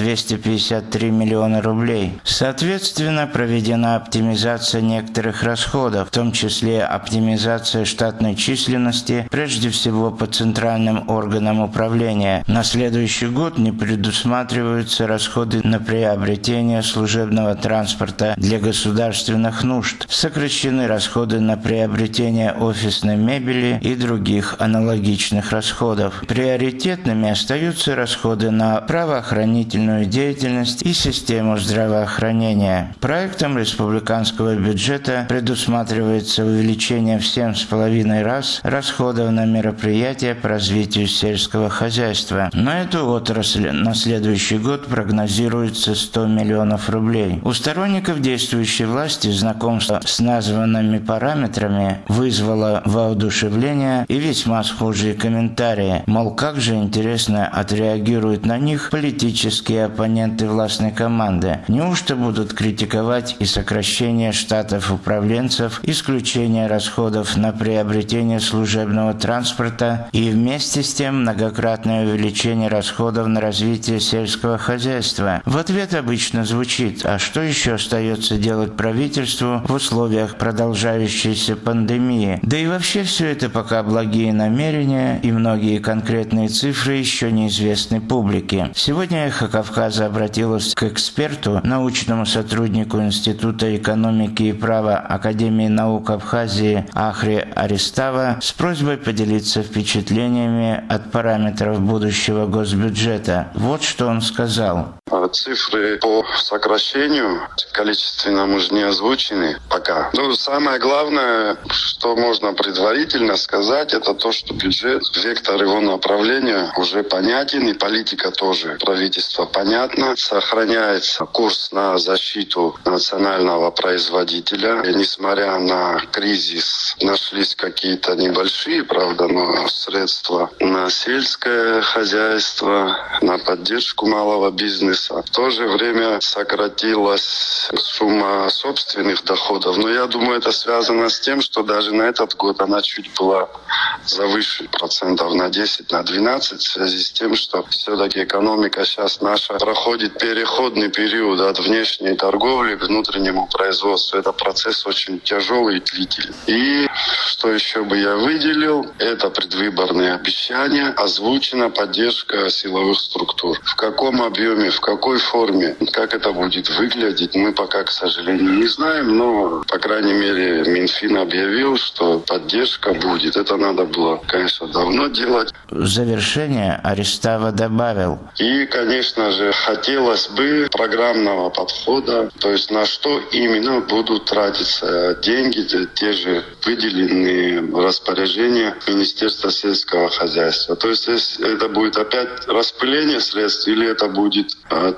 253 миллиона рублей. Соответственно, проведена оптимизация некоторых расходов, в том числе оптимизация штатной численности, прежде всего по центральным органам управления. На следующий год не предусматриваются расходы на приобретение служебного транспорта для государственных нужд. Сокращены расходы на приобретение офисной мебели и других аналогичных расходов. Приоритетными остаются расходы на правоохранительную деятельность и систему здравоохранения. Проектом республиканского бюджета предусматривается увеличение в 7,5 раз расходов на мероприятия по развитию сельского хозяйства. На эту отрасль на следующий год прогнозируется 100 миллионов рублей. У сторонников действующей власти знакомство с названными параметрами вызвало воодушевление и весьма схожие комментарии. Мол, как же интересно отреагируют на них политические оппоненты властной команды. Неужто будут критиковать и сокращение штатов управленцев, исключение расходов на приобретение служебного транспорта и вместе с тем многократное увеличение расходов на развитие сельского хозяйства? В ответ обычно звучит: а что еще остается делать правительству в условиях продолжающейся пандемии? Да и вообще все это пока благие намерения, и многие конкретные цифры еще неизвестны публике. Сегодня «Эхо Кавказа» обратилась к эксперту, научному сотруднику Института экономики и права Академии наук Абхазии Ахри Аристава с просьбой поделиться впечатлениями от параметров будущего госбюджета. Вот что он сказал. Цифры по сокращению количественно уже не озвучены пока. Но самое главное, что можно предварительно сказать, это то, что бюджет, вектор его направления уже понятен, и политика тоже. Правительство понятно. Сохраняется курс на защиту национального производителя. И несмотря на кризис, нашлись какие-то небольшие, правда, но средства на сельское хозяйство, на поддержку малого бизнеса. В то же время сократилась сумма собственных доходов. Но я думаю, это связано с тем, что даже на этот год она чуть была завыше процентов на 10, на 12, в связи с тем, что все-таки экономика сейчас наша проходит переходный период от внешней торговли к внутреннему производству. Это процесс очень тяжелый и длительный. И что еще бы я выделил, это предвыборные обещания, озвучена поддержка силовых структур. В каком объеме, в какой форме, как это будет выглядеть, мы пока, к сожалению, не знаем, но, по крайней мере, Минфин объявил, что поддержка будет. Это надо было, конечно, давно делать. В завершение Аристава добавил. И, конечно же, хотелось бы программного подхода, то есть на что именно будут тратиться деньги, те же выделенные распоряжения Министерства сельского хозяйства. То есть это будет опять распыление средств или это будет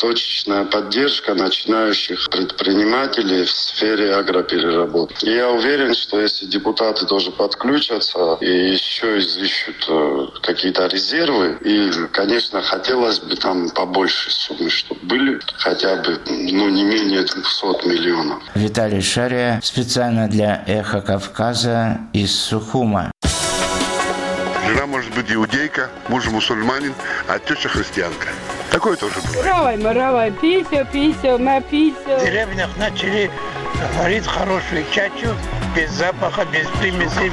точечная поддержка начинающих предпринимателей в сфере агропереработки. И я уверен, что если депутаты тоже подключатся и еще изыщут какие-то резервы, и, конечно, хотелось бы там побольше суммы, чтобы были хотя бы, не менее 200 миллионов. Виталий Шария специально для «Эхо Кавказа» из Сухума. Жена может быть иудейка, муж мусульманин, а теща христианка. Такое тоже бывает. Равай, пися, напися. В деревнях начали варить хорошую чачу, без запаха, без примесей.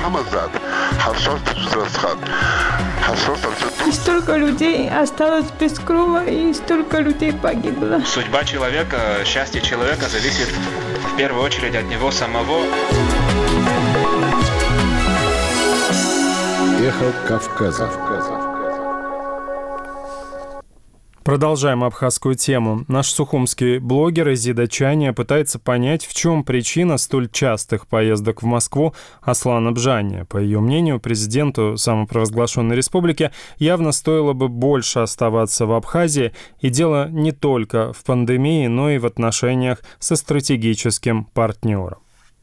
И столько людей осталось без крова, и столько людей погибло. Судьба человека, счастье человека зависит в первую очередь от него самого. Эхо Кавказа. Продолжаем абхазскую тему. Наш сухумский блогер Изида Чаня пытается понять, в чем причина столь частых поездок в Москву Аслана Бжания. По ее мнению, президенту самопровозглашенной республики явно стоило бы больше оставаться в Абхазии, и дело не только в пандемии, но и в отношениях со стратегическим партнером.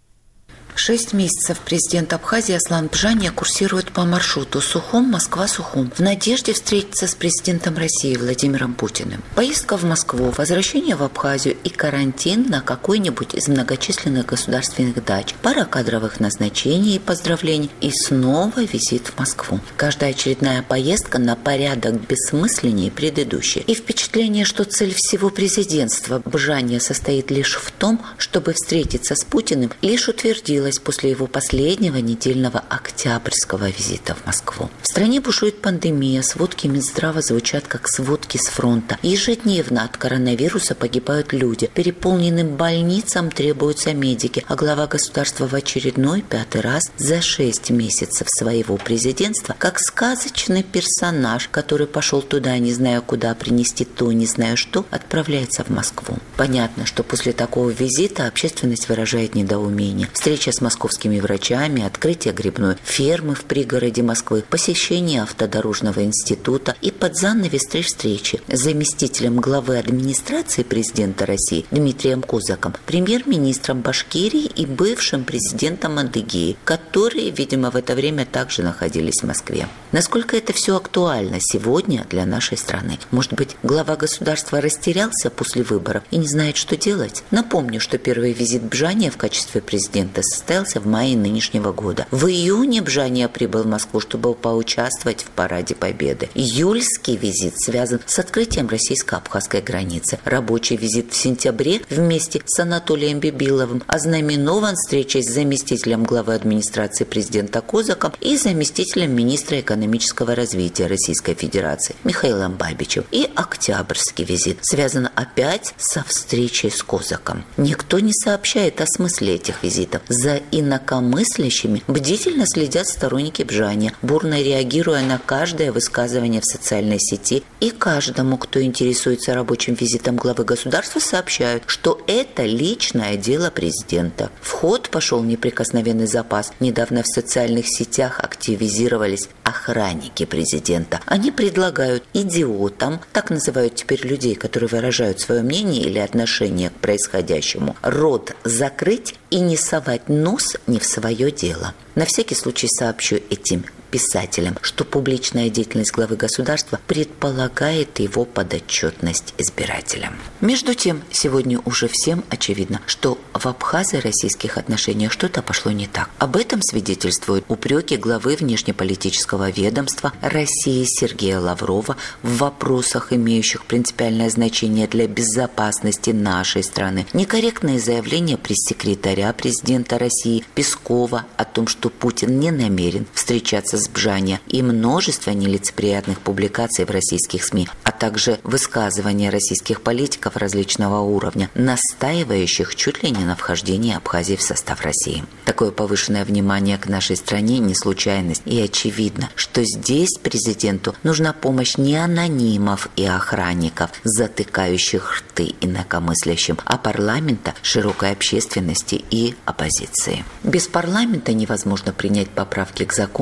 6 месяцев президент Абхазии Аслан Бжания курсирует по маршруту Сухум-Москва-Сухум в надежде встретиться с президентом России Владимиром Путиным. Поездка в Москву, возвращение в Абхазию и карантин на какой-нибудь из многочисленных государственных дач, пара кадровых назначений и поздравлений и снова визит в Москву. Каждая очередная поездка на порядок бессмысленнее предыдущей. И впечатление, что цель всего президентства Бжания состоит лишь в том, чтобы встретиться с Путиным, лишь утвердилось после его последнего недельного октябрьского визита в Москву. В стране бушует пандемия, сводки Минздрава звучат как сводки с фронта. Ежедневно от коронавируса погибают люди, переполненным больницам требуются медики, а глава государства в очередной 5-й раз за 6 месяцев своего президентства, как сказочный персонаж, который пошел туда, не зная куда, принести то, не зная что, отправляется в Москву. Понятно, что после такого визита общественность выражает недоумение. Встреча с московскими врачами, открытие грибной фермы в пригороде Москвы, посещение автодорожного института и под занавес 3 встречи с заместителем главы администрации президента России Дмитрием Козаком, премьер-министром Башкирии и бывшим президентом Адыгеи, которые, видимо, в это время также находились в Москве. Насколько это все актуально сегодня для нашей страны? Может быть, глава государства растерялся после выборов и не знает, что делать? Напомню, что первый визит Бжания в качестве президента состоялся в мае нынешнего года. В июне Бжания прибыл в Москву, чтобы поучаствовать в Параде Победы. Июльский визит связан с открытием российско-абхазской границы. Рабочий визит в сентябре вместе с Анатолием Бибиловым ознаменован встречей с заместителем главы администрации президента Козаком и заместителем министра экономического развития Российской Федерации Михаилом Бабичем. И октябрьский визит связан опять со встречей с Козаком. Никто не сообщает о смысле этих визитов. За инакомыслящими бдительно следят сторонники Бжания, бурно реагируя на каждое высказывание в социальной сети, и каждому, кто интересуется рабочим визитом главы государства, сообщают, что это личное дело президента. В ход пошел неприкосновенный запас. Недавно в социальных сетях активизировались охранники президента. Они предлагают идиотам, так называют теперь людей, которые выражают свое мнение или отношение к происходящему, рот закрыть и не совать нос не в свое дело. На всякий случай сообщу этим писателям, что публичная деятельность главы государства предполагает его подотчетность избирателям. Между тем, сегодня уже всем очевидно, что в абхазо-российских отношениях что-то пошло не так. Об этом свидетельствуют упреки главы внешнеполитического ведомства России Сергея Лаврова в вопросах, имеющих принципиальное значение для безопасности нашей страны, некорректные заявления пресс-секретаря президента России Пескова о том, что Путин не намерен встречаться с Бжания, и множество нелицеприятных публикаций в российских СМИ, а также высказывания российских политиков различного уровня, настаивающих чуть ли не на вхождении Абхазии в состав России. Такое повышенное внимание к нашей стране не случайность, и очевидно, что здесь президенту нужна помощь не анонимов и охранников, затыкающих рты инакомыслящим, а парламента, широкой общественности и оппозиции. Без парламента невозможно принять поправки к законам, внести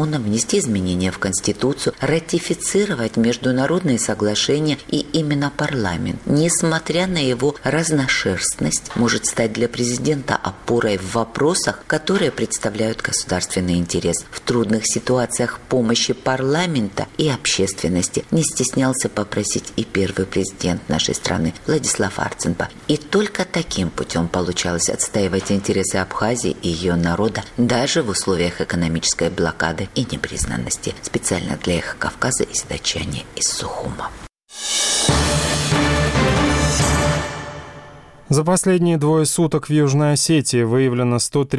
внести изменения в Конституцию, ратифицировать международные соглашения, и именно парламент, несмотря на его разношерстность, может стать для президента опорой в вопросах, которые представляют государственный интерес. В трудных ситуациях помощи парламента и общественности не стеснялся попросить и первый президент нашей страны Владислав Арценба. И только таким путем получалось отстаивать интересы Абхазии и ее народа даже в условиях экономической блокады и непризнанности. Специально для «Эхо Кавказа» из датчане из Сухума. За последние 2 суток в Южной Осетии выявлено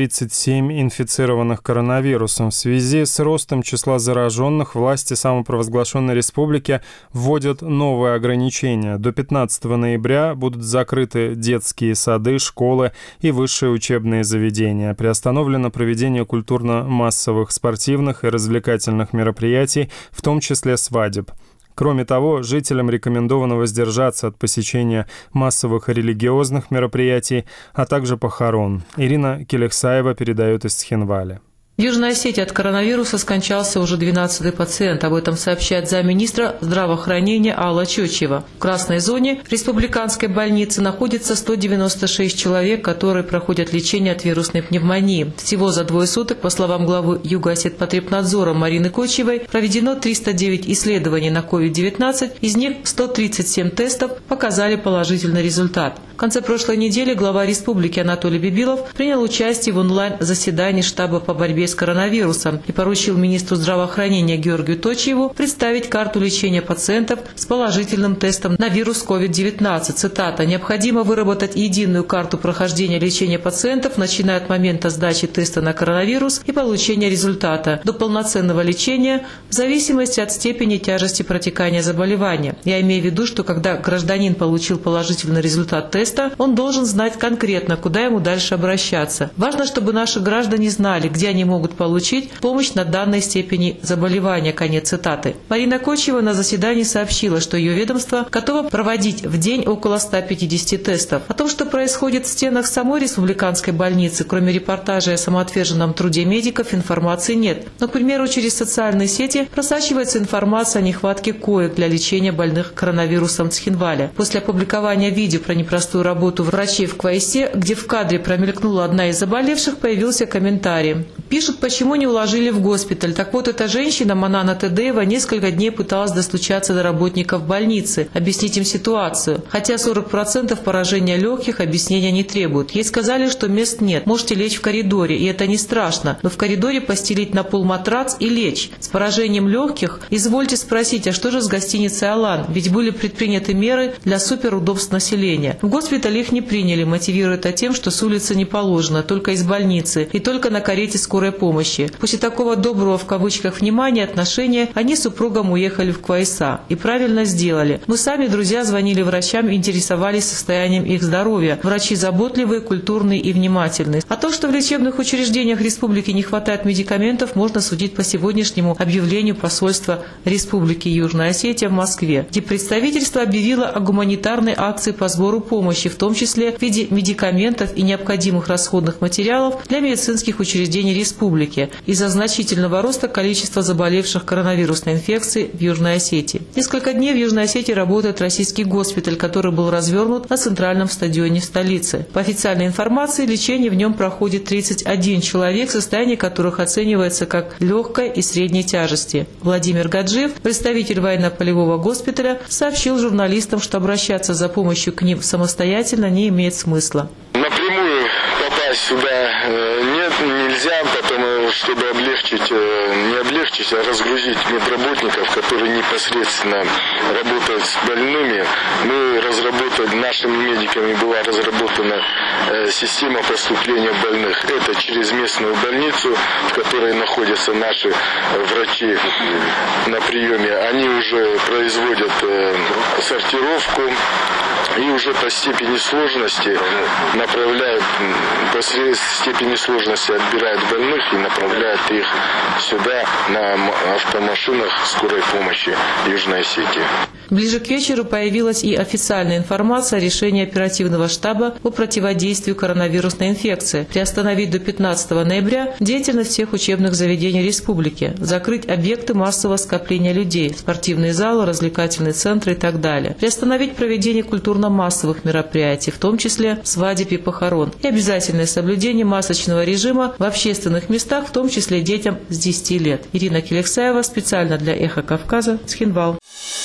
137 инфицированных коронавирусом. В связи с ростом числа зараженных власти самопровозглашенной республики вводят новые ограничения. До 15 ноября будут закрыты детские сады, школы и высшие учебные заведения. Приостановлено проведение культурно-массовых, спортивных и развлекательных мероприятий, в том числе свадеб. Кроме того, жителям рекомендовано воздержаться от посещения массовых религиозных мероприятий, а также похорон. Ирина Келехсаева передает из Цхинваля. В Южной Осетии от коронавируса скончался уже 12-й пациент. Об этом сообщает замминистра здравоохранения Алла Чочева. В красной зоне республиканской больницы находится 196 человек, которые проходят лечение от вирусной пневмонии. Всего за 2 суток, по словам главы Югоосетпотребнадзора Марины Кочевой, проведено 309 исследований на COVID-19, из них 137 тестов показали положительный результат. В конце прошлой недели глава республики Анатолий Бибилов принял участие в онлайн-заседании штаба по борьбе с коронавирусом и поручил министру здравоохранения Георгию Точиеву представить карту лечения пациентов с положительным тестом на вирус COVID-19. Цитата: «Необходимо выработать единую карту прохождения лечения пациентов, начиная от момента сдачи теста на коронавирус и получения результата до полноценного лечения в зависимости от степени тяжести протекания заболевания. Я имею в виду, что когда гражданин получил положительный результат теста, он должен знать конкретно, куда ему дальше обращаться. Важно, чтобы наши граждане знали, где они могут получить помощь на данной степени заболевания». Конец цитаты. Марина Кочева на заседании сообщила, что ее ведомство готово проводить в день около 150 тестов. О том, что происходит в стенах самой республиканской больницы, кроме репортажей о самоотверженном труде медиков, информации нет. Но, к примеру, через социальные сети просачивается информация о нехватке коек для лечения больных коронавирусом в Цхинвале. После опубликования видео про непростую работу врачей в Квайсе, где в кадре промелькнула одна из заболевших, появился комментарий. Пишут, почему не уложили в госпиталь. Так вот, эта женщина, Манана Тедеева, несколько дней пыталась достучаться до работников больницы, объяснить им ситуацию. Хотя 40% поражения легких объяснения не требуют. Ей сказали, что мест нет, можете лечь в коридоре, и это не страшно. Но в коридоре постелить на пол матрац и лечь. С поражением легких извольте спросить, а что же с гостиницей «Алан»? Ведь были предприняты меры для суперудобств населения. В госпитале их не приняли, мотивируя это тем, что с улицы не положено, только из больницы и только на карете скорой помощи. После такого доброго в кавычках внимания, отношения, они с супругом уехали в Квайса. И правильно сделали. Мы сами, друзья, звонили врачам, интересовались состоянием их здоровья. Врачи заботливые, культурные и внимательные. О том, что в лечебных учреждениях республики не хватает медикаментов, можно судить по сегодняшнему объявлению посольства Республики Южная Осетия в Москве, где представительство объявило о гуманитарной акции по сбору помощи, в том числе в виде медикаментов и необходимых расходных материалов для медицинских учреждений республики из-за значительного роста количества заболевших коронавирусной инфекцией в Южной Осетии. Несколько дней в Южной Осетии работает российский госпиталь, который был развернут на центральном стадионе в столице. По официальной информации, лечение в нем проходит 31 человек, состояние которых оценивается как легкой и средней тяжести. Владимир Гаджиев, представитель военно-полевого госпиталя, сообщил журналистам, что обращаться за помощью к ним самостоятельно не имеет смысла. Напрямую попасть сюда нельзя, потому чтобы не облегчить, а разгрузить медработников, которые непосредственно работают с больными. Нашими медиками была разработана система поступления больных. Это через местную больницу, в которой находятся наши врачи на приеме. Они уже производят сортировку и уже по степени сложности отбирают больных и направляют их сюда на автомашинах скорой помощи Южной Осетии. Ближе к вечеру появилась и официальная информация о решении оперативного штаба по противодействию коронавирусной инфекции приостановить до 15 ноября деятельность всех учебных заведений республики, закрыть объекты массового скопления людей, спортивные залы, развлекательные центры и так далее, приостановить проведение культурно-массовых мероприятий, в том числе свадеб и похорон, и обязательное соблюдение масочного режима в общественных местах, в том числе детям с 10 лет. Ирина Келексаева специально для «Эхо Кавказа», Цхинвал.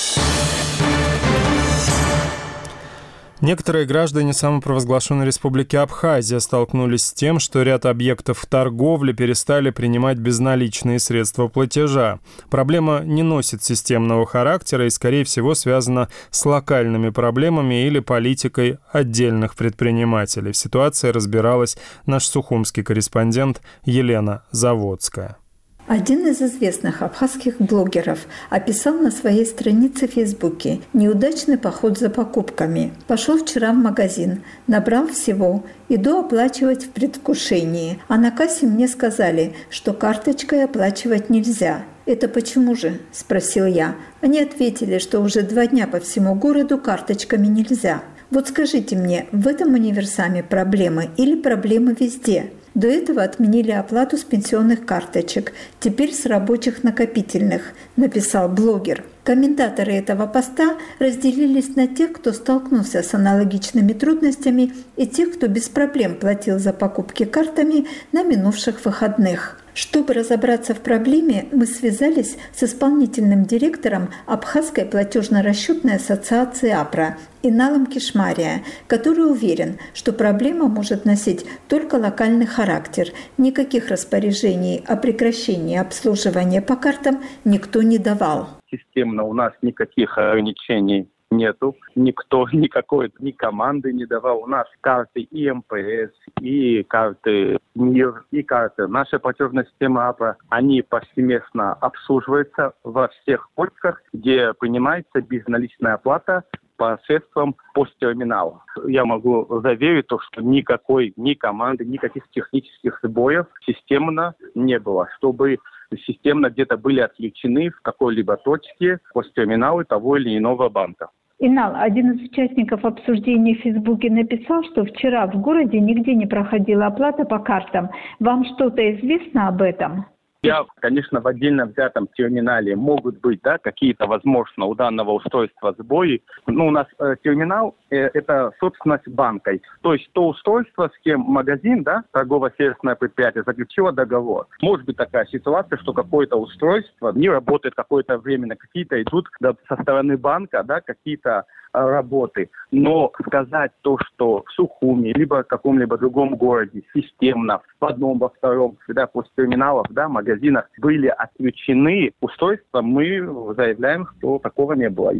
Некоторые граждане самопровозглашенной республики Абхазия столкнулись с тем, что ряд объектов торговли перестали принимать безналичные средства платежа. Проблема не носит системного характера и, скорее всего, связана с локальными проблемами или политикой отдельных предпринимателей. В ситуации разбиралась наш сухумский корреспондент Елена Заводская. Один из известных абхазских блогеров описал на своей странице в Фейсбуке неудачный поход за покупками. Пошел вчера в магазин, набрал всего, иду оплачивать в предвкушении, а на кассе мне сказали, что карточкой оплачивать нельзя. «Это почему же?» – спросил я. Они ответили, что уже 2 дня по всему городу карточками нельзя. Вот скажите мне, в этом универсаме проблемы или проблемы везде? До этого отменили оплату с пенсионных карточек, теперь с рабочих накопительных, написал блогер. Комментаторы этого поста разделились на тех, кто столкнулся с аналогичными трудностями, и тех, кто без проблем платил за покупки картами на минувших выходных. Чтобы разобраться в проблеме, мы связались с исполнительным директором Абхазской платежно-расчетной ассоциации АПРА Иналом Кишмария, который уверен, что проблема может носить только локальный характер. Никаких распоряжений о прекращении обслуживания по картам никто не давал. Системно у нас никаких ограничений нету. Никто ни команды не давал. У нас карты и МПС, и карты МИР, и карты. Наша платежная система АПРА, они повсеместно обслуживаются во всех точках, где принимается безналичная оплата посредством посттерминала. Я могу заверить, что никакой ни команды, никаких технических сбоев системно не было, чтобы системно где-то были отключены в какой-либо точке посттерминалы того или иного банка. Инал, один из участников обсуждения в Фейсбуке, написал, что вчера в городе нигде не проходила оплата по картам. Вам что-то известно об этом? Конечно, в отдельно взятом терминале могут быть какие-то, возможно, у данного устройства сбои. Но у нас терминал – это собственность банка. То есть то устройство, с кем магазин, торгово-сервисное предприятие, заключило договор. Может быть такая ситуация, что какое-то устройство не работает какое-то время, какие-то идут со стороны банка, какие-то работы. Но сказать то, что в Сухуми, либо в каком-либо другом городе системно в одном, во втором, после терминалов, магазинах были отключены устройства, мы заявляем, что такого не было.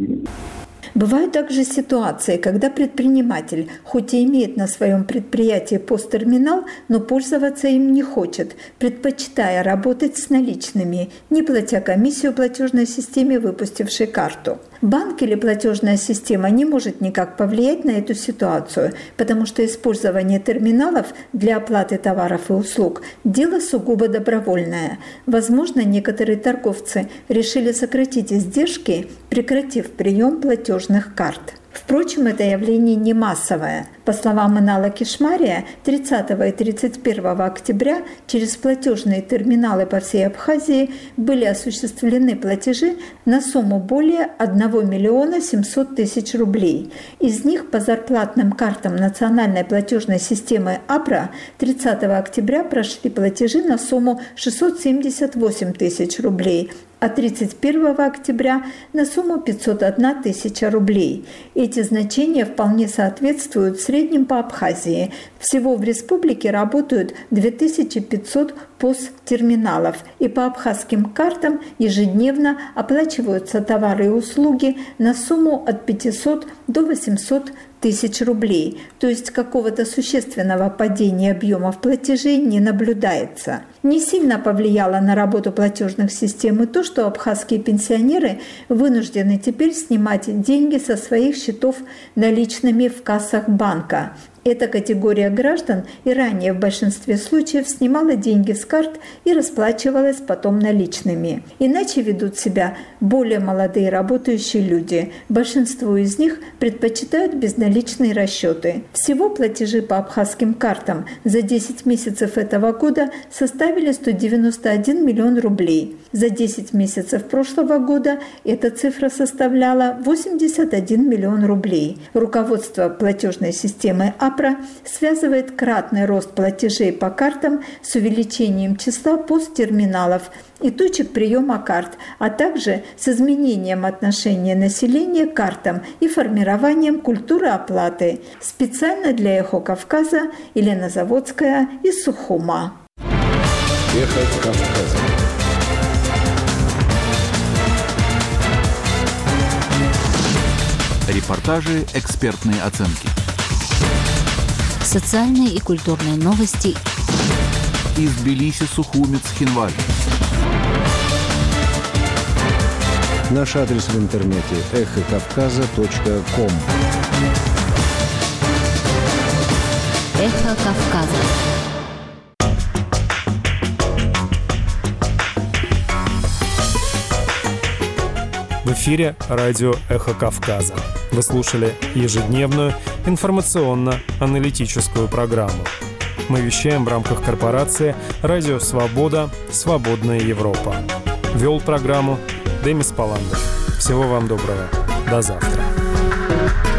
Бывают также ситуации, когда предприниматель, хоть и имеет на своем предприятии посттерминал, но пользоваться им не хочет, предпочитая работать с наличными, не платя комиссию платежной системе, выпустившей карту. Банк или платежная система не может никак повлиять на эту ситуацию, потому что использование терминалов для оплаты товаров и услуг – дело сугубо добровольное. Возможно, некоторые торговцы решили сократить издержки, прекратив прием платежных карт. Впрочем, это явление не массовое. По словам Инала Кишмария, 30 и 31 октября через платежные терминалы по всей Абхазии были осуществлены платежи на сумму более 1 миллиона 700 тысяч рублей. Из них по зарплатным картам национальной платежной системы АПРА 30 октября прошли платежи на сумму 678 тысяч рублей, а 31 октября на сумму 501 тысяча рублей. Эти значения вполне соответствуют средним по Абхазии. Всего в республике работают 2500 посттерминалов, и по абхазским картам ежедневно оплачиваются товары и услуги на сумму от 500 до 800 тысяч рублей, то есть какого-то существенного падения объемов платежей не наблюдается. Не сильно повлияло на работу платежных систем и то, что абхазские пенсионеры вынуждены теперь снимать деньги со своих счетов наличными в кассах банка. Эта категория граждан и ранее в большинстве случаев снимала деньги с карт и расплачивалась потом наличными. Иначе ведут себя более молодые работающие люди. Большинство из них предпочитают безналичные расчеты. Всего платежи по абхазским картам за 10 месяцев этого года составили 191 миллион рублей. За 10 месяцев прошлого года эта цифра составляла 81 миллион рублей. Руководство платежной системы АПРА связывает кратный рост платежей по картам с увеличением числа посттерминалов и точек приема карт, а также с изменением отношения населения к картам и формированием культуры оплаты. Специально для «Эхо Кавказа» Елена Заводская из Сухума. «Эхо Кавказа». Репортажи, экспертные оценки. Социальные и культурные новости. Из Тбилиси, Сухумец, Хинваль. Наш адрес в интернете эхокавказа.ком. Эхо Кавказа. В эфире радио «Эхо Кавказа». Вы слушали ежедневную информационно-аналитическую программу. Мы вещаем в рамках корпорации «Радио Свобода. Свободная Европа». Вел программу Демис Паландов. Всего вам доброго. До завтра.